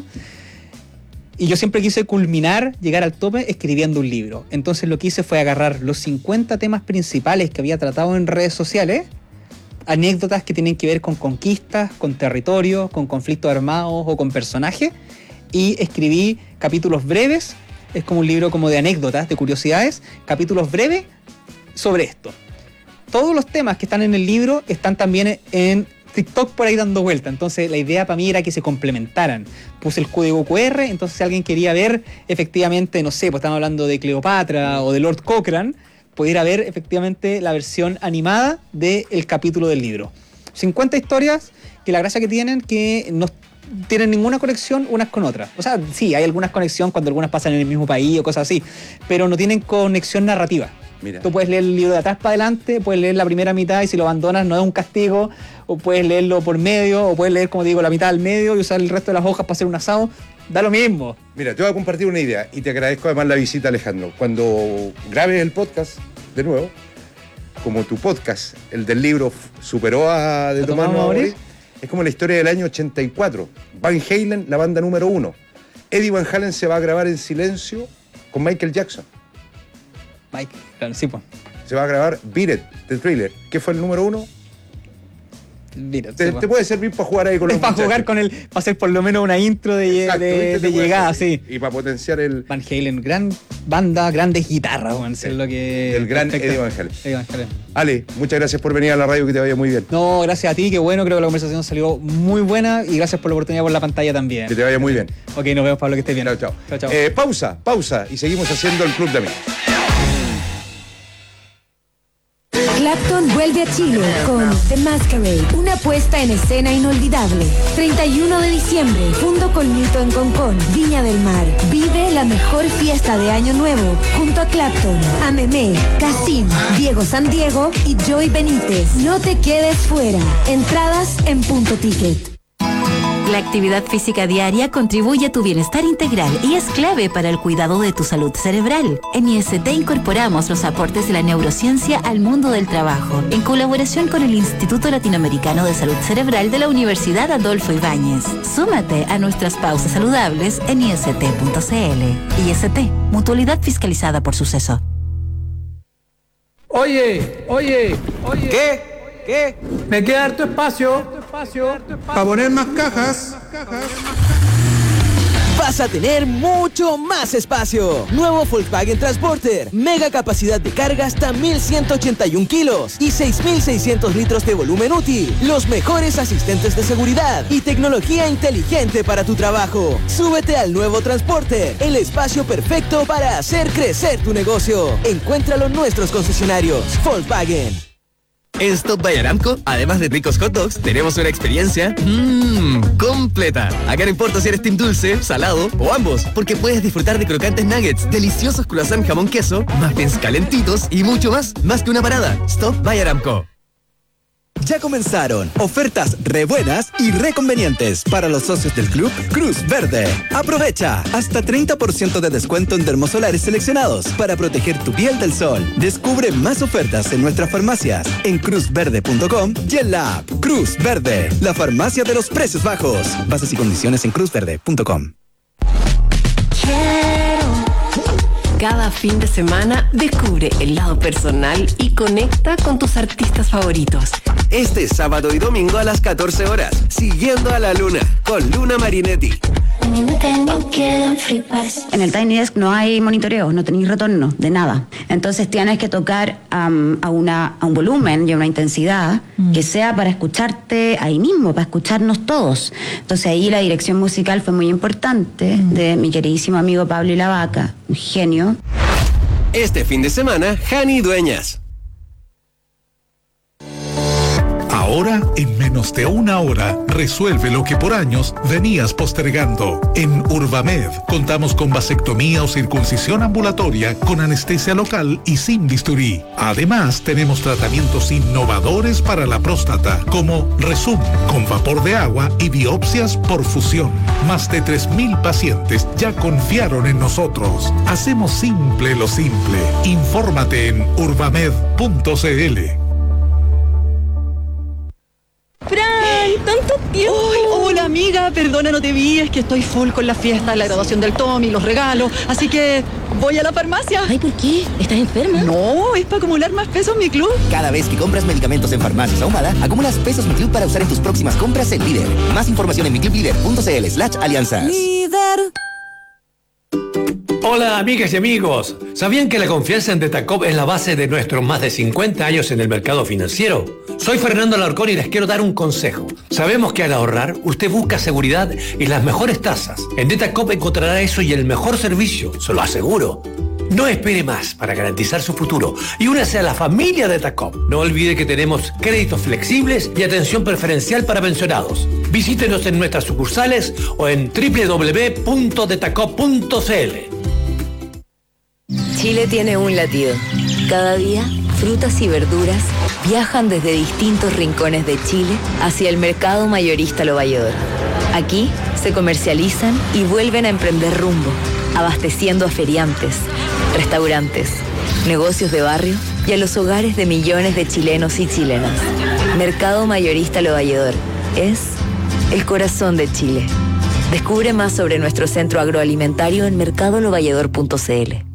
Y yo siempre quise culminar, llegar al tope, escribiendo un libro. Entonces, lo que hice fue agarrar los cincuenta temas principales que había tratado en redes sociales, anécdotas que tienen que ver con conquistas, con territorios, con conflictos armados o con personajes, y escribí capítulos breves, es como un libro como de anécdotas, de curiosidades, capítulos breves sobre esto. Todos los temas que están en el libro están también en TikTok por ahí dando vuelta, entonces la idea para mí era que se complementaran. Puse el código cu erre, entonces si alguien quería ver efectivamente, no sé, pues estamos hablando de Cleopatra o de Lord Cochrane, pudiera ver efectivamente la versión animada del capítulo del libro. cincuenta historias que la gracia que tienen que no tienen ninguna conexión unas con otras. O sea, sí, hay algunas conexión cuando algunas pasan en el mismo país o cosas así, pero no tienen conexión narrativa. Mira. Tú puedes leer el libro de atrás para adelante, puedes leer la primera mitad y si lo abandonas no es un castigo, o puedes leerlo por medio, o puedes leer, como digo, la mitad al medio y usar el resto de las hojas para hacer un asado. Da lo mismo. Mira, te voy a compartir una idea y te agradezco además la visita, Alejandro. Cuando grabes el podcast de nuevo, como tu podcast, el del libro, superó a de Tomás va a morir, es como la historia del año ochenta y cuatro. Van Halen, la banda número uno. Eddie Van Halen se va a grabar en silencio con Michael Jackson. Mike, claro, sí, pues. Se va a grabar Beat It, The Thriller. ¿Qué fue el número uno? Mira, te, te puede servir para jugar ahí con los para muchachos. Jugar con el, para hacer por lo menos una intro de, Exacto, de, ¿viste? de llegada, sí. Y para potenciar el... Van Halen, gran banda, grandes guitarras, bueno, sí. Es lo que... El gran perfecto. Eddie Van Halen. Eddie Van Halen. Ale, muchas gracias por venir a la radio, que te vaya muy bien. No, gracias a ti, que bueno, creo que la conversación salió muy buena y gracias por la oportunidad por la pantalla también. Que te vaya muy bien. Ok, nos vemos, Pablo, que estés bien. Chao, chao. Chao, chao. Eh, pausa, pausa y seguimos haciendo el Club de Amigos. Clapton vuelve a Chile con The Masquerade, una puesta en escena inolvidable. treinta y uno de diciembre, Fundo Colmito en Concón, Viña del Mar. Vive la mejor fiesta de Año Nuevo junto a Clapton, Amemé, Cassim, Diego San Diego y Joy Benítez. No te quedes fuera. Entradas en Punto Ticket. La actividad física diaria contribuye a tu bienestar integral y es clave para el cuidado de tu salud cerebral. En I S T incorporamos los aportes de la neurociencia al mundo del trabajo, en colaboración con el Instituto Latinoamericano de Salud Cerebral de la Universidad Adolfo Ibáñez. Súmate a nuestras pausas saludables en I S T punto C L. I S T, mutualidad fiscalizada por Suceso. Oye, oye, oye. ¿Qué? ¿Qué? Me queda harto espacio, espacio, para poner más cajas. Vas a tener mucho más espacio. Nuevo Volkswagen Transporter. Mega capacidad de carga hasta mil ciento ochenta y un kilos y seis mil seiscientos litros de volumen útil. Los mejores asistentes de seguridad y tecnología inteligente para tu trabajo. Súbete al nuevo Transporter. El espacio perfecto para hacer crecer tu negocio. Encuéntralo en nuestros concesionarios. Volkswagen. En Stop by Aramco, además de ricos hot dogs, tenemos una experiencia mmm, completa. Acá no importa si eres team dulce, salado o ambos, porque puedes disfrutar de crocantes nuggets, deliciosos croissant jamón queso, muffins calentitos y mucho más, más que una parada. Stop by Aramco. Ya comenzaron ofertas re buenas y re convenientes para los socios del club Cruz Verde. Aprovecha hasta treinta por ciento de descuento en termosolares seleccionados para proteger tu piel del sol. Descubre más ofertas en nuestras farmacias en cruz verde punto com y en la app Cruz Verde, la farmacia de los precios bajos. Bases y condiciones en cruz verde punto com. Cada fin de semana descubre el lado personal y conecta con tus artistas favoritos. Este sábado y domingo a las catorce horas, Siguiendo a la Luna, con Luna Marinetti. En el Tiny Desk no hay monitoreo, no tenéis retorno de nada. Entonces tienes que tocar um, a, una, a un volumen y a una intensidad mm. que sea para escucharte ahí mismo, para escucharnos todos. Entonces ahí la dirección musical fue muy importante mm. de mi queridísimo amigo Pablo y la Vaca, un genio. Este fin de semana, Hani Dueñas. Ahora, en menos de una hora, resuelve lo que por años venías postergando. En Urbamed contamos con vasectomía o circuncisión ambulatoria con anestesia local y sin bisturí. Además, tenemos tratamientos innovadores para la próstata, como Resum, con vapor de agua y biopsias por fusión. Más de tres mil pacientes ya confiaron en nosotros. Hacemos simple lo simple. Infórmate en urbamed punto c l. ¡Fran! ¡Tanto tiempo! Uy, hola amiga, perdona, no te vi, es que estoy full con la fiesta, la graduación del Tommy, los regalos, así que voy a la farmacia. Ay, ¿por qué? ¿Estás enferma? No, es para acumular más pesos en mi club. Cada vez que compras medicamentos en Farmacias Ahumada, acumulas pesos Mi Club para usar en tus próximas compras en Líder. Más información en miclublíder punto c l slash alianzas. Líder. Hola amigas y amigos, ¿sabían que la confianza en Detacop es la base de nuestros más de cincuenta años en el mercado financiero? Soy Fernando Alarcón y les quiero dar un consejo. Sabemos que al ahorrar, usted busca seguridad y las mejores tasas. En Detacop encontrará eso y el mejor servicio, se lo aseguro. No espere más para garantizar su futuro y únase a la familia Detacop. No olvide que tenemos créditos flexibles y atención preferencial para pensionados. Visítenos en nuestras sucursales o en doble u doble u doble u punto detacop punto c l. Chile tiene un latido. Cada día, frutas y verduras viajan desde distintos rincones de Chile hacia el mercado mayorista Lo Valledor. Aquí se comercializan y vuelven a emprender rumbo, abasteciendo a feriantes, restaurantes, negocios de barrio y a los hogares de millones de chilenos y chilenas. Mercado Mayorista Lo Valledor es el corazón de Chile. Descubre más sobre nuestro centro agroalimentario en mercado lo valledor punto c l.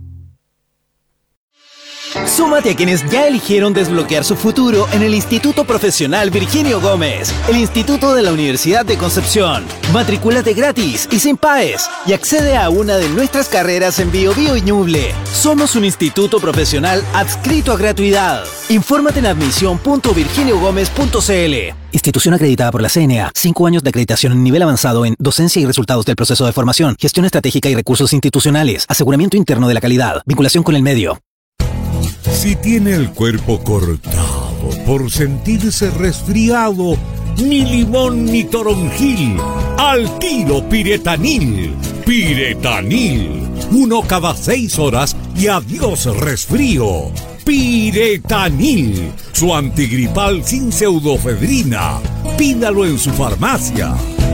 Súmate a quienes ya eligieron desbloquear su futuro en el Instituto Profesional Virginio Gómez, el Instituto de la Universidad de Concepción. Matricúlate gratis y sin P A E S y accede a una de nuestras carreras en Bio Bio y Ñuble. Somos un instituto profesional adscrito a gratuidad. Infórmate en admisión punto virginio gómez punto c l. Institución acreditada por la C N A. Cinco años de acreditación en nivel avanzado en docencia y resultados del proceso de formación, gestión estratégica y recursos institucionales, aseguramiento interno de la calidad, vinculación con el medio. Si tiene el cuerpo cortado por sentirse resfriado, ni limón ni toronjil, al tiro Piretanil. Piretanil, uno cada seis horas y adiós resfrío. Piretanil, su antigripal sin pseudofedrina. Pídalo en su farmacia.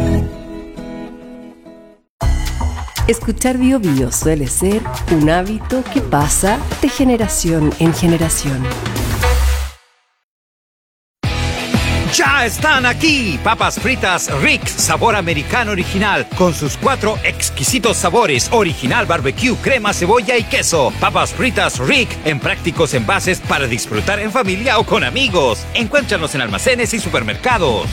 Escuchar Bio Bio suele ser un hábito que pasa de generación en generación. Ya Ya están aquí, papas fritas Rick, sabor americano original, con sus cuatro exquisitos sabores, original barbecue, crema, cebolla y queso. Papas fritas Rick, en prácticos envases para disfrutar en familia o con amigos. Encuéntranos en almacenes y supermercados.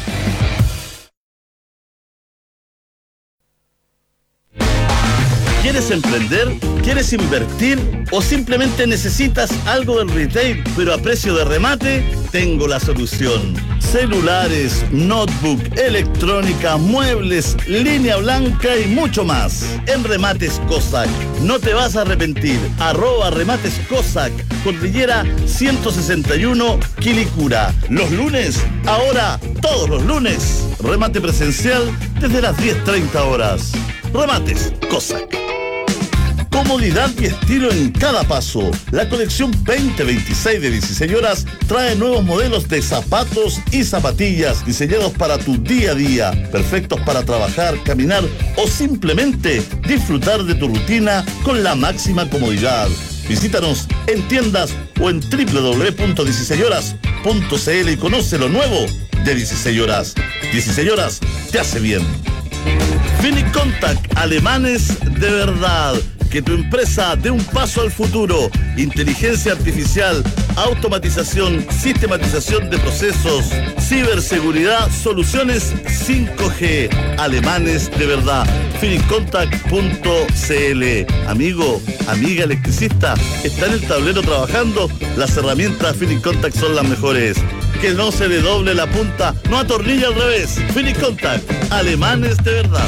¿Quieres emprender? ¿Quieres invertir? ¿O simplemente necesitas algo del retail pero a precio de remate? Tengo la solución. Celulares, notebook, electrónica, muebles, línea blanca y mucho más. En Remates Cossack. No te vas a arrepentir. Arroba Remates Cossack. Cordillera ciento sesenta y uno, Quilicura. Los lunes, ahora todos los lunes. Remate presencial desde las diez treinta horas. Remates Cossack. Comodidad y estilo en cada paso. La colección veinte veintiséis de dieciséis horas trae nuevos modelos de zapatos y zapatillas diseñados para tu día a día, perfectos para trabajar, caminar o simplemente disfrutar de tu rutina con la máxima comodidad. Visítanos en tiendas o en doble u doble u doble u punto dieciséis horas punto c l y conoce lo nuevo de dieciséis horas. dieciséis horas te hace bien. Finicontact, alemanes de verdad. Que tu empresa dé un paso al futuro. Inteligencia artificial, automatización, sistematización de procesos, ciberseguridad, soluciones cinco G. Alemanes de verdad. Finicontact punto c l. Amigo, amiga electricista, ¿está en el tablero trabajando? Las herramientas Finicontact son las mejores. Que no se le doble la punta, no atornilla al revés. Finicontact, alemanes de verdad.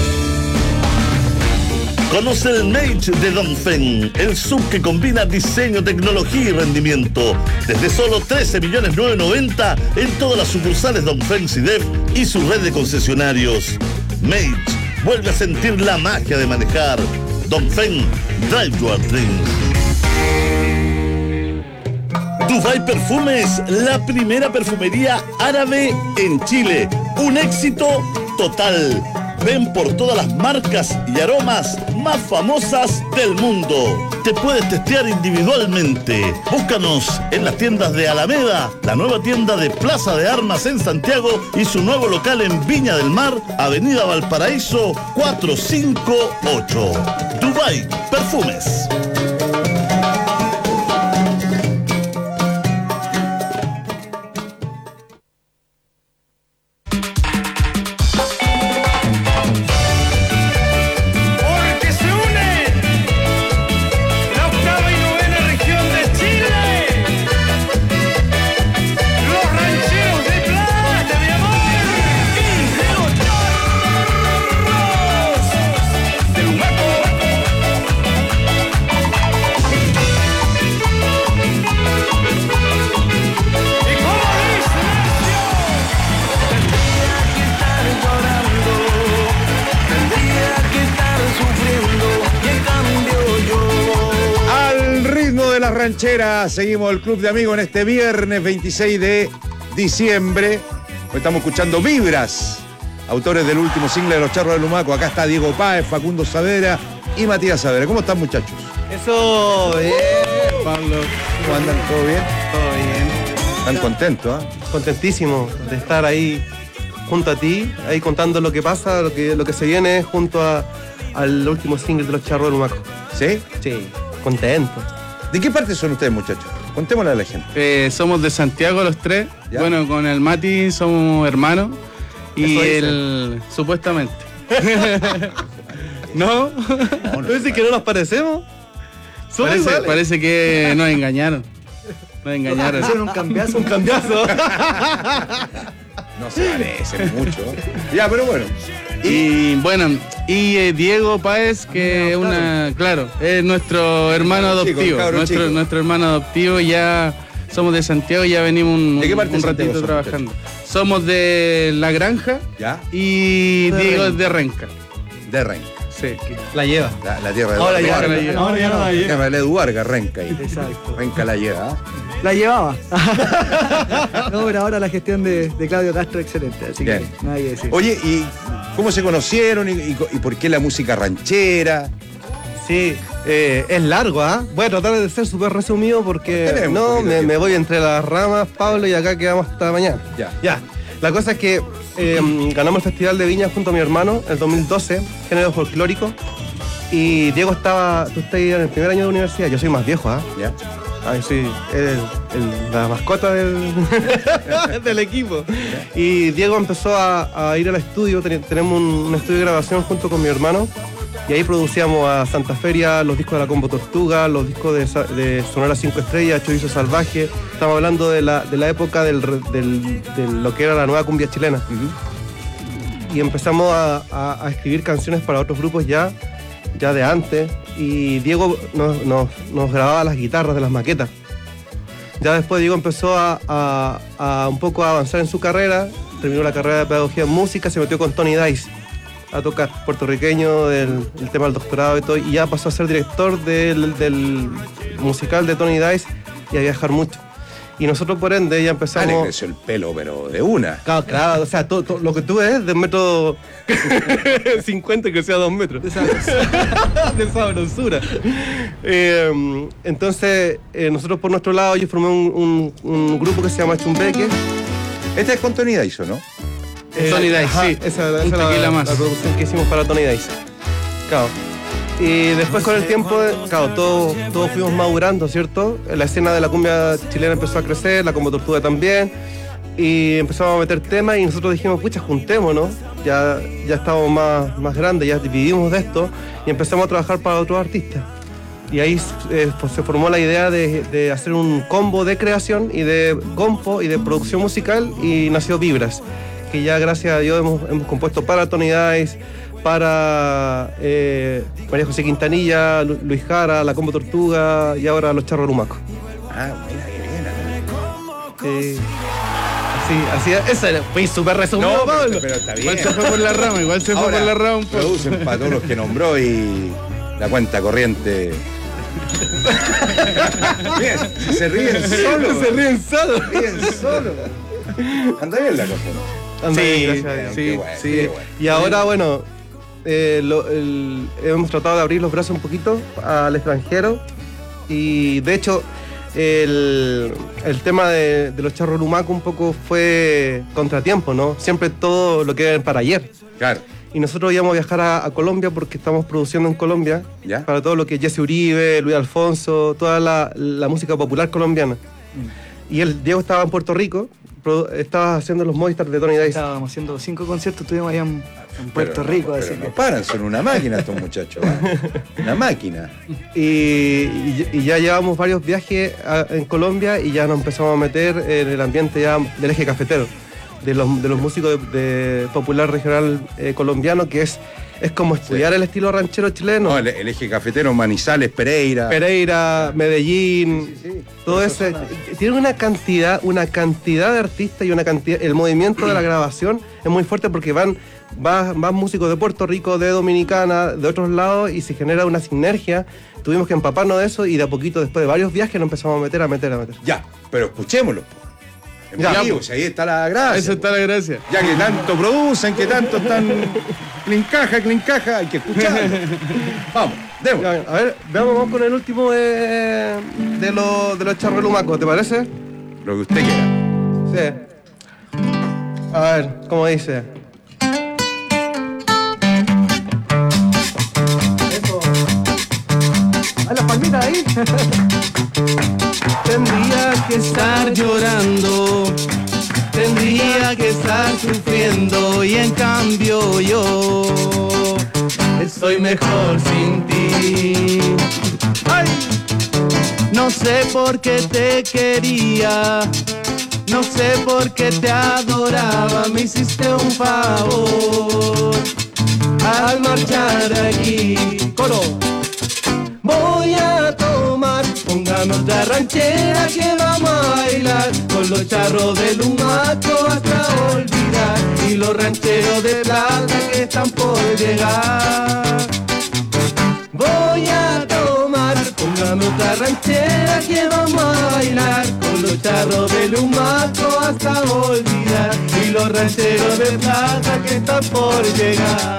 Conoce el Mage de Dongfeng, el sub que combina diseño, tecnología y rendimiento. Desde solo trece millones novecientos noventa en todas las sucursales Dongfeng C I D E F y su red de concesionarios. Mage, vuelve a sentir la magia de manejar. Dongfeng, drive your dreams. Dubai Perfumes, la primera perfumería árabe en Chile. Un éxito total. Ven por todas las marcas y aromas más famosas del mundo. Te puedes testear individualmente. Búscanos en las tiendas de Alameda, la nueva tienda de Plaza de Armas en Santiago y su nuevo local en Viña del Mar, Avenida Valparaíso cuatrocientos cincuenta y ocho. Dubai Perfumes. Ranchera, seguimos el Club de Amigos en este viernes veintiséis de diciembre. Hoy estamos escuchando Vibras, autores del último single de Los Charros de Lumaco. Acá está Diego Páez, Facundo Saavedra y Matías Saavedra. ¿Cómo están, muchachos? Eso, bien, Pablo. ¿Cómo andan? ¿Todo bien? Todo bien. ¿Están contentos? ¿eh? Contentísimo de estar ahí junto a ti, ahí contando lo que pasa, lo que, lo que se viene junto a, al último single de Los Charros de Lumaco. ¿Sí? Sí, contento. ¿De qué parte son ustedes, muchachos? Contémosle a la gente. Eh, somos de Santiago los tres. ¿Ya? Bueno, con el Mati somos hermanos. Y el... supuestamente. ¿No? ¿No dices que no nos parecemos? Parece, parece que nos engañaron. Nos engañaron. Hicieron un cambiazo, un cambiazo. No se parecen mucho. Ya, pero bueno. Y bueno, y eh, Diego Páez, que es una, claro, es nuestro hermano adoptivo. Chico, nuestro, nuestro hermano adoptivo, ya somos de Santiago, ya venimos un, ¿De qué parte un ratito son, trabajando. Muchachos? Somos de La Granja. ¿Ya? Y de Diego es de Renca. De Renca. Sí. La lleva. La, la tierra de Ahora Renca. ya, la lleva. Ahora ya no la lleva. Llama Edu Vargas, Renca ahí. Exacto. Renca la lleva. ¿eh? La llevaba. No, pero ahora la gestión de, de Claudio Castro es excelente, así Bien. que nada que decir. Oye, ¿y cómo se conocieron y, y, y por qué la música ranchera? Sí, eh, es largo, ¿ah? ¿eh? Voy a tratar de ser súper resumido porque no, me, me voy entre las ramas, Pablo, y acá quedamos hasta mañana. Ya. Ya. La cosa es que eh, ganamos el Festival de Viña junto a mi hermano en el dos mil doce, género folclórico. Y Diego estaba, tú estás en el primer año de universidad, yo soy más viejo, ¿ah? ¿eh? Ya. Ay, sí, el, el, la mascota del, del equipo. Y Diego empezó a, a ir al estudio, tenemos un, un estudio de grabación junto con mi hermano. Y ahí producíamos a Santa Feria, los discos de la Combo Tortuga, los discos de, de Sonora Cinco Estrellas, Chorizo Salvaje. Estamos hablando de la, de la época del, del, de lo que era la nueva cumbia chilena. Uh-huh. Y empezamos a, a, a escribir canciones para otros grupos ya, ya de antes. Y Diego nos, nos, nos grababa las guitarras de las maquetas. Ya después Diego empezó a, a, a un poco a avanzar en su carrera, terminó la carrera de pedagogía en música, se metió con Tony Dice a tocar, puertorriqueño, del, del tema del doctorado y todo, y ya pasó a ser director del, del musical de Tony Dice y a viajar mucho. Y nosotros por ende ya empezamos... Ah, le creció el pelo, pero de una. Claro, claro, o sea, todo, todo, lo que tú ves de un metro cincuenta creció a dos metros. De esa grosura. Eh, entonces, eh, nosotros por nuestro lado, yo formé un, un, un grupo que se llama Chumbeque. Este es con Tony Dice, ¿no? Eh, Tony Dice, ajá, sí. Esa, esa es la, la producción que hicimos para Tony Dice. Claro. Y después con el tiempo, claro, todos, todos fuimos madurando, ¿cierto? La escena de la cumbia chilena empezó a crecer, la Combo Tortuga también. Y empezamos a meter temas y nosotros dijimos, pucha, juntémonos. Ya, ya estábamos más, más grandes, ya dividimos de esto y empezamos a trabajar para otros artistas. Y ahí eh, pues, se formó la idea de, de hacer un combo de creación y de compo y de producción musical y nació Vibras, que ya gracias a Dios hemos, hemos compuesto para Tony Dice, para eh, María José Quintanilla, Lu- Luis Jara, la Combo Tortuga y ahora los Charros Lumaco. Ah, mira, qué bien. Eh, así, así, esa fue súper resumido, No, Pablo. pero, pero está bien. Igual se fue por la rama, igual se fue Ahora, por la rama un poco. Producen para todos los que nombró y la cuenta corriente. Bien, se ríen solo. Se ríen solo. Se ríen solo. Anda bien la cosa. Anda Sí, bien, gracias a Dios. Qué Sí, bueno, sí. qué bueno. Y ahora, bueno, eh, lo- el- hemos tratado de abrir los brazos un poquito al extranjero y de hecho el, el tema de, de los Charros Lumaco un poco fue contratiempo, ¿no? Siempre todo lo que era para ayer. Claro. Y nosotros íbamos a viajar a, a Colombia porque estamos produciendo en Colombia ¿Ya? para todo lo que es Jesse Uribe, Luis Alfonso, toda la, la música popular colombiana. Y el Diego estaba en Puerto Rico, produ- estaba haciendo los Movistar de Tony Dice. Estábamos haciendo cinco conciertos, estuvimos allá en, en Puerto Pero Rico. no, así pero que... no paran, son una máquina estos muchachos. ¿eh? Una máquina. Y, y- y ya llevamos varios viajes a- en Colombia y ya nos empezamos a meter en el ambiente ya del eje cafetero, de los, de los músicos de, de popular regional eh, colombiano, que es, es como estudiar Sí. el estilo ranchero chileno. No, el, el eje cafetero, Manizales, Pereira. Pereira, Medellín, Sí, sí. todo eso. Tiene una cantidad, una cantidad de artistas y una cantidad. El movimiento de la grabación es muy fuerte porque van, van, van músicos de Puerto Rico, de Dominicana, de otros lados y se genera una sinergia. Tuvimos que empaparnos de eso y de a poquito, después de varios viajes, nos empezamos a meter, a meter, a meter. Ya, pero escuchémoslo. po. En Ya, vivo, pues. si ahí está la gracia. Eso está la gracia. Ya que tanto producen, que tanto están clincaja, clincaja, hay que escuchar. Vamos, demos. Ya, a ver, veamos, vamos con el último de, de, los, de los Charros Lumaco, ¿te parece? Lo que usted quiera. Sí. A ver, ¿cómo dice? Eso. ¿Hay las palmitas ahí? Tendría que estar llorando, tendría que estar sufriendo y en cambio yo estoy mejor sin ti. ¡Ay! No sé por qué te quería, no sé por qué te adoraba, me hiciste un favor al marchar aquí. Coro. Voy a tomar, póngame otra ranchera que vamos a bailar con los charros de Lumaco hasta olvidar y los rancheros de plata que están por llegar. Voy a tomar, póngame otra ranchera que vamos a bailar con los charros de Lumaco hasta olvidar y los rancheros de plata que están por llegar.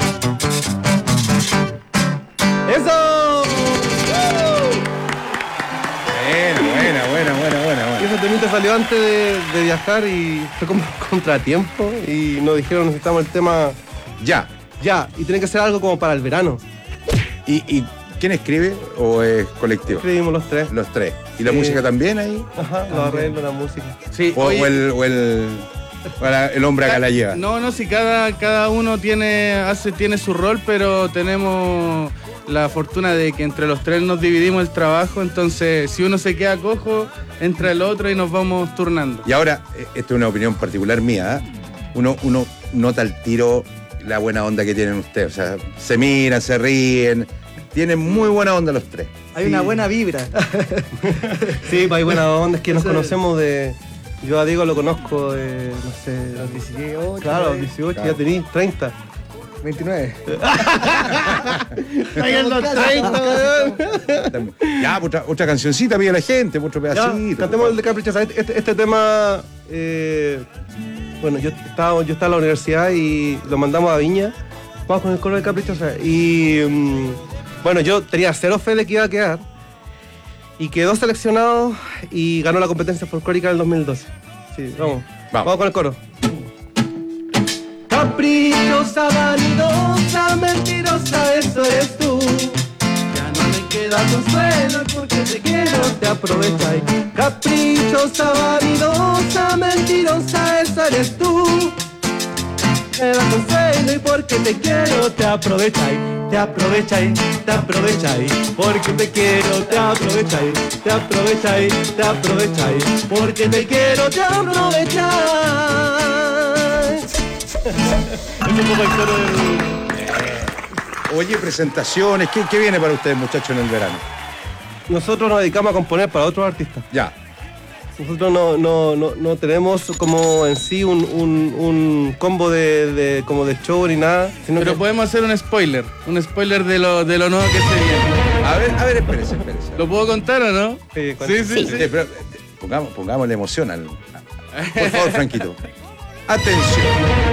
¡Eso! Buena, buena, buena, buena, buena. Y ese temita finalmente salió antes de, de viajar y fue como contratiempo y nos dijeron necesitamos el tema ya. Ya, y tiene que ser algo como para el verano. ¿Y, y quién escribe o es colectivo? Escribimos los tres. Los tres. ¿Y la Sí. música también ahí? Ajá, los arreglos, la música. Sí, O, oye- o el, o el, o la- el hombre acá la lleva. No, no, si cada, cada uno tiene, hace, tiene su rol, pero tenemos la fortuna de que entre los tres nos dividimos el trabajo, entonces si uno se queda cojo, entra el otro y nos vamos turnando. Y ahora, eh, esto es una opinión particular mía, ¿eh? uno, uno nota al tiro la buena onda que tienen ustedes. O sea, se miran, se ríen, tienen muy buena onda los tres. Hay una buena vibra. Sí, pues hay buena onda, es que nos conocemos de... Yo a Diego lo conozco de, no sé... Los dieciocho. Claro, los dieciocho, Claro. ya tenís treinta. veintinueve. Ahí en los treinta, weón. Ya, otra, otra cancioncita pide la gente, otro Ya, pedacito. cantemos el de Caprichosa. Este, este- este tema, eh, bueno, yo estaba, yo estaba en la universidad y lo mandamos a Viña. Vamos con el coro de Caprichosa. Y mm, bueno, yo tenía cero fe de que iba a quedar. Y quedó seleccionado y ganó la competencia folclórica del dos mil doce. Sí, vamos. Vamos, con el coro. Caprichosa, vanidosa, mentirosa, eso eres tú. Ya no me queda consuelo porque te quiero, te aprovechas. Caprichosa, vanidosa, mentirosa, eso eres tú. Me da consuelo y porque te quiero, te aprovechas. Te aprovechas, te aprovechas. Porque te quiero, te aprovechas. Te aprovechas, te aprovechas. Porque te quiero, te aprovechas. Es un poco el coro del... Oye, presentaciones, ¿qué, qué viene para ustedes, muchachos, en el verano? Nosotros nos dedicamos a componer para otros artistas. Ya. Nosotros no, no, no, no tenemos como en sí un, un, un combo de, de, como de show ni nada. Sino Pero que... podemos hacer un spoiler, un spoiler de lo, de lo nuevo que se viene. A ver, a ver, espérese, espérese. ¿Lo puedo contar o no? Sí, sí, sí. sí. Eh, pero, eh, pongamos, pongámosle emoción al... Por favor, Franquito. Atención.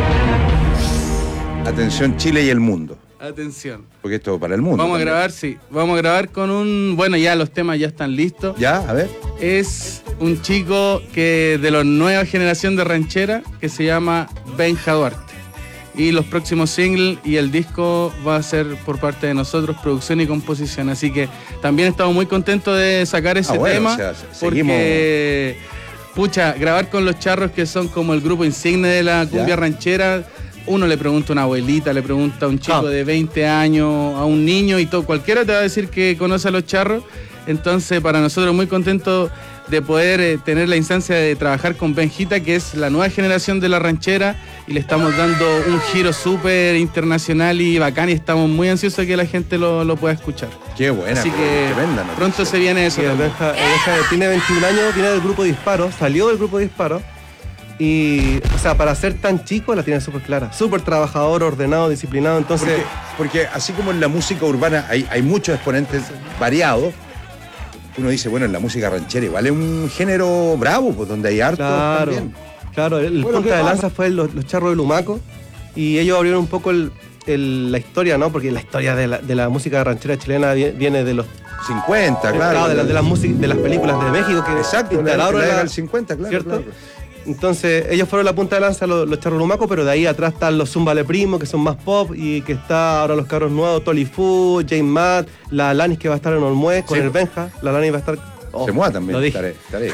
Atención, Chile y el mundo. Atención. Porque esto es para el mundo. Vamos a también. grabar, sí. Vamos a grabar con un... Bueno, ya los temas ya están listos. Ya, a ver. Es un chico que de la nueva generación de ranchera que se llama Benja Duarte. Y los próximos singles y el disco va a ser por parte de nosotros, producción y composición. Así que también estamos muy contentos de sacar ese Ah, bueno, tema. o sea, porque, pucha, grabar con los charros que son como el grupo insigne de la cumbia Ya. ranchera. Uno le pregunta a una abuelita, le pregunta a un chico Ah. de veinte años, a un niño y todo. Cualquiera te va a decir que conoce a los charros. Entonces, para nosotros muy contentos de poder eh, tener la instancia de trabajar con Benjita, que es la nueva generación de la ranchera, y le estamos dando un giro súper internacional y bacán, y estamos muy ansiosos de que la gente lo, lo pueda escuchar. Qué buena. Así que tremenda noticia. pronto se viene eso. Sí, el también. Benja, el Benja tiene veintiún años, viene del grupo Disparo, salió del grupo Disparo. Y, o sea, para ser tan chico la tiene súper clara. Súper trabajador, ordenado, disciplinado. Entonces, Porque, porque así como en la música urbana hay, hay muchos exponentes variados, uno dice, bueno, en la música ranchera igual es un género bravo, pues donde hay harto claro, también. claro, el, el Bueno, punta ¿qué de pasa? lanza fue los, los charros de Lumaco. Y ellos abrieron un poco el, el- la historia, ¿no? Porque la historia de la, de la música ranchera chilena vie- viene de los cincuenta, claro. claro, de, la- de las música- de las películas de México que Exacto, la, instalaron la la- década del cincuenta, claro. ¿cierto? claro. Entonces, ellos fueron la punta de lanza, los, los charros Lumaco, pero de ahí atrás están los Zumbale Primo, que son más pop, y que está ahora los cabros nuevos, Tolly Fu, Jane Matt, la Lanis que va a estar en Olmuez con Sí. el Benja, la Lanis va a estar... Oh, Se mueva también. Lo dije. Estaré, estaré.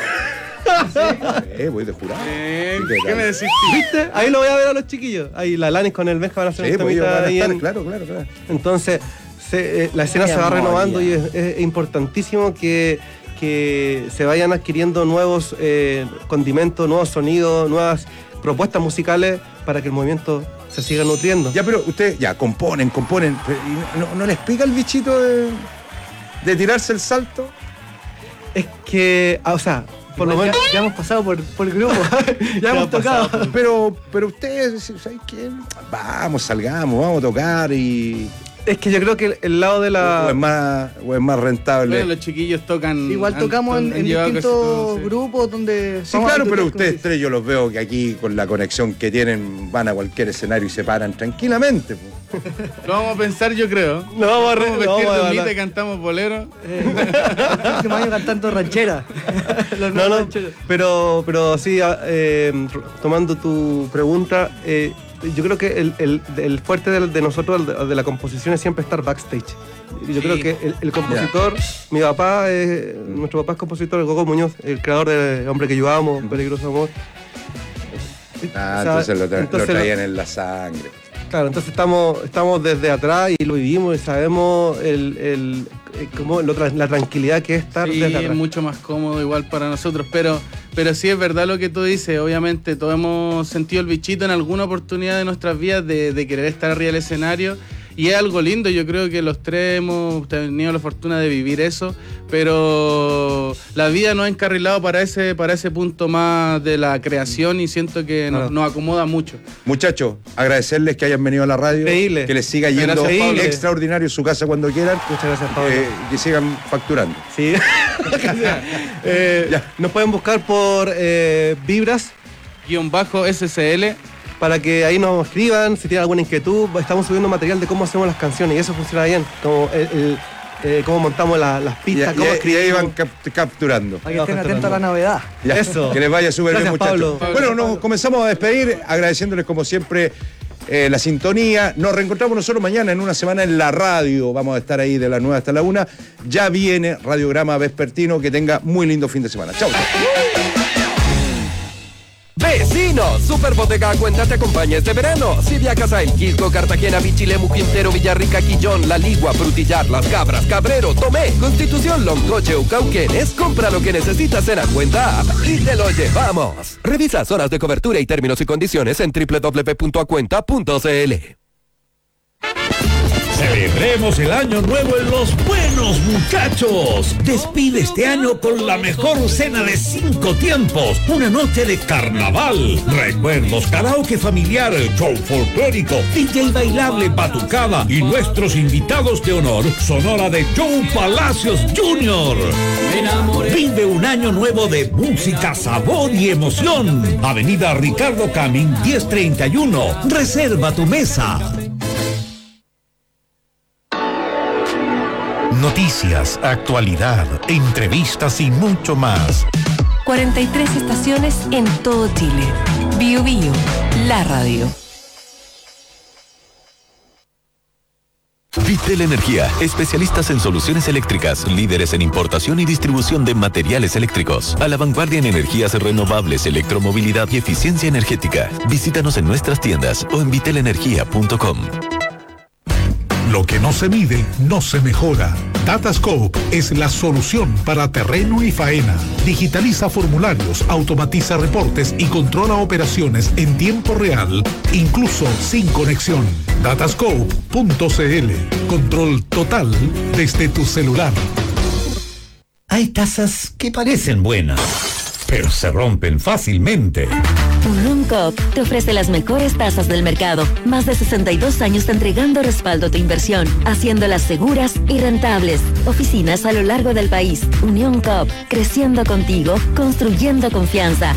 Eh, voy de jurado. Eh, ¿Qué ¿Qué tal? me decís? ¿Viste? Ahí lo voy a ver a los chiquillos. Ahí la Lanis con el Benja van a hacer Sí, un pues ellos temita van a ahí estar, en- claro, claro, claro. Entonces, se- eh, la escena Qué se va amor, renovando ya. y es, es importantísimo que, que se vayan adquiriendo nuevos eh, condimentos, nuevos sonidos, nuevas propuestas musicales para que el movimiento se siga nutriendo. Ya, pero ustedes ya componen, componen. pero, ¿y no, no les pica el bichito de, de tirarse el salto? Es que, ah, o sea, por lo Igual menos... ya, ya hemos pasado por, por el grupo. ya hemos tocado. Pero, pero ustedes, ¿sabes qué? Vamos, salgamos, vamos a tocar y. Es que yo creo que el, el lado de O la... es más, o es más rentable. Bueno, los chiquillos tocan. Igual han- tocamos en, han en llevado casi distintos todo, sí. grupos donde... Sí, vamos a claro, pero tocar, como ustedes dice. tres yo los veo que aquí con la conexión que tienen van a cualquier escenario y se paran tranquilamente. po. Lo vamos a pensar, yo creo. No vamos a re- Vamos a no vestir vamos a de humita hablar. y cantamos bolero. El próximo año cantando ranchera. Los No, nuevos no, rancheros. pero, pero sí, ah, eh, tomando tu pregunta, eh, yo creo que el, el- el fuerte de, de nosotros, de, de la composición, es siempre estar backstage. Yo Sí. creo que el, el compositor, mi papá, es, nuestro papá es compositor, el Gogo Muñoz, el creador de Hombre que yo amo, Peligroso Amor. Ah, O sea, entonces, lo, tra- entonces lo lo- traían en la sangre. Claro, entonces estamos, estamos desde atrás y lo vivimos y sabemos el, el, el- cómo, lo tra- la tranquilidad que es estar Sí, desde es atrás. mucho más cómodo igual para nosotros, pero, pero sí es verdad lo que tú dices, obviamente todos hemos sentido el bichito en alguna oportunidad de nuestras vidas de, de querer estar arriba del escenario y es algo lindo, yo creo que los tres hemos tenido la fortuna de vivir eso, pero la vida nos ha encarrilado para ese, para ese punto más de la creación y siento que nos, Claro. nos acomoda mucho. Muchachos, agradecerles que hayan venido a la radio. Increíble. Que les siga yendo Gracias, Pablo. extraordinario su casa cuando quieran. Muchas gracias, Pablo. Eh, que sigan facturando. Sí. Eh, nos pueden buscar por eh, Vibras, Guión bajo S C L. para que ahí nos escriban si tienen alguna inquietud. Estamos subiendo material de cómo hacemos las canciones y eso funciona bien. Como el, el, eh, cómo montamos la- las Y, pistas, y- cómo y ahí escribimos. van cap- capturando. Para que estén atentos a la novedad. Ya, Eso. Que les vaya súper bien, Gracias, muchachos. Pablo. Bueno, nos comenzamos a despedir agradeciéndoles como siempre eh, la sintonía. Nos reencontramos nosotros mañana en una semana en la radio. Vamos a estar ahí de las nueve hasta la una. Ya viene Radiograma Vespertino. Que tenga muy lindo fin de semana. Chau. Vecinos, Superboteca Cuenta te acompaña este verano. Si viajas a El Quisco, Cartagena, Bichilemu, Quintero, Villarrica, Quillón, La Ligua, Frutillar, Las Cabras, Cabrero, Tomé, Constitución, Loncoche o Cauquenes, compra lo que necesitas en la Cuenta App y te lo llevamos. Revisa zonas de cobertura y términos y condiciones en doble u doble u doble u punto acuenta punto c l. Celebremos el año nuevo en Los Buenos Muchachos. Despide este año con la mejor cena de cinco tiempos. Una noche de carnaval. Recuerdos, karaoke familiar, show folclórico, D J bailable, batucada y nuestros invitados de honor, Sonora de Joe Palacios junior Vive un año nuevo de música, sabor y emoción. Avenida Ricardo Camin diez treinta y uno. Reserva tu mesa. Noticias, actualidad, entrevistas y mucho más. cuarenta y tres estaciones en todo Chile. Bio Bio, la radio. Vitel Energía, especialistas en soluciones eléctricas, líderes en importación y distribución de materiales eléctricos, a la vanguardia en energías renovables, electromovilidad y eficiencia energética. Visítanos en nuestras tiendas o en vitel energía punto com. Lo que no se mide, no se mejora. Datascope es la solución para terreno y faena. Digitaliza formularios, automatiza reportes y controla operaciones en tiempo real, incluso sin conexión. datascope punto c l. Control total desde tu celular. Hay tazas que parecen buenas, pero se rompen fácilmente. Unión Coop te ofrece las mejores tasas del mercado. Más de sesenta y dos años entregando respaldo a tu inversión, haciéndolas seguras y rentables. Oficinas a lo largo del país. Unión Coop, creciendo contigo, construyendo confianza.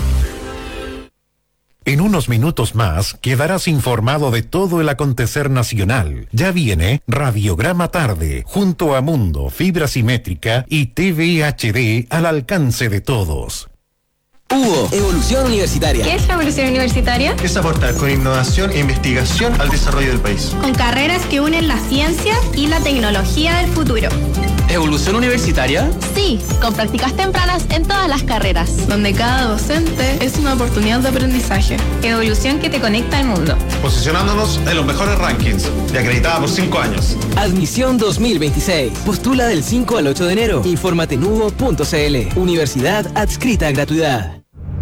En unos minutos más quedarás informado de todo el acontecer nacional. Ya viene Radiograma Tarde, junto a Mundo, Fibra Simétrica y T V H D al alcance de todos. Hugo, Evolución Universitaria. ¿Qué es la evolución universitaria? Es aportar con innovación e investigación al desarrollo del país. Con carreras que unen la ciencia y la tecnología del futuro. ¿Evolución universitaria? Sí, con prácticas tempranas en todas las carreras, donde cada docente es una oportunidad de aprendizaje. Evolución que te conecta al mundo. Posicionándonos en los mejores rankings y acreditada por cinco años. Admisión dos mil veintiséis. Postula del cinco al ocho de enero. Infórmate en hugo punto c l. Universidad adscrita a gratuidad.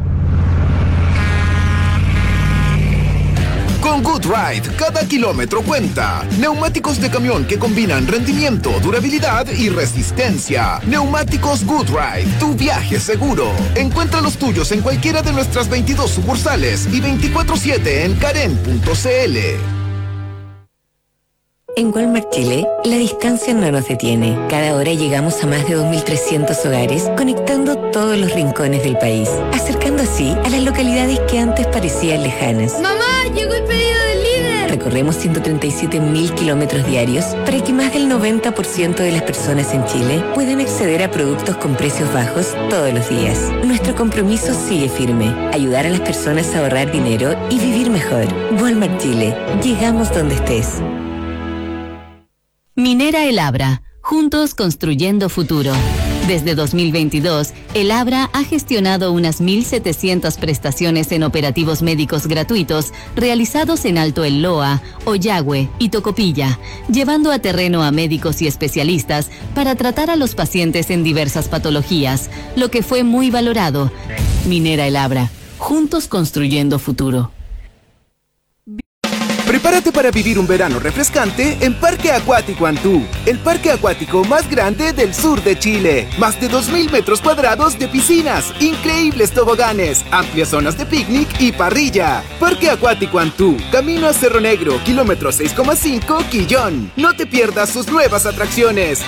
Con GoodRide, cada kilómetro cuenta. Neumáticos de camión que combinan rendimiento, durabilidad y resistencia. Neumáticos GoodRide, tu viaje seguro. Encuentra los tuyos en cualquiera de nuestras veintidós sucursales y veinticuatro siete en karen punto c l. En Walmart Chile, la distancia no nos detiene. Cada hora llegamos a más de dos mil trescientos hogares, conectando todos los rincones del país, acercando así a las localidades que antes parecían lejanas. ¡Mamá! ¡Llegó el pedido del líder! recorremos ciento treinta y siete mil kilómetros diarios para que más del noventa por ciento de las personas en Chile puedan acceder a productos con precios bajos todos los días. Nuestro compromiso sigue firme, ayudar a las personas a ahorrar dinero y vivir mejor. Walmart Chile, llegamos donde estés. Minera El Abra, juntos construyendo futuro. Desde dos mil veintidós, El Abra ha gestionado unas mil setecientas prestaciones en operativos médicos gratuitos realizados en Alto El Loa, Ollagüe y Tocopilla, llevando a terreno a médicos y especialistas para tratar a los pacientes en diversas patologías, lo que fue muy valorado. Minera El Abra, juntos construyendo futuro. Prepárate para vivir un verano refrescante en Parque Acuático Antú, el parque acuático más grande del sur de Chile. Más de dos mil metros cuadrados de piscinas, increíbles toboganes, amplias zonas de picnic y parrilla. Parque Acuático Antú, camino a Cerro Negro, kilómetro seis coma cinco, Quillón. No te pierdas sus nuevas atracciones.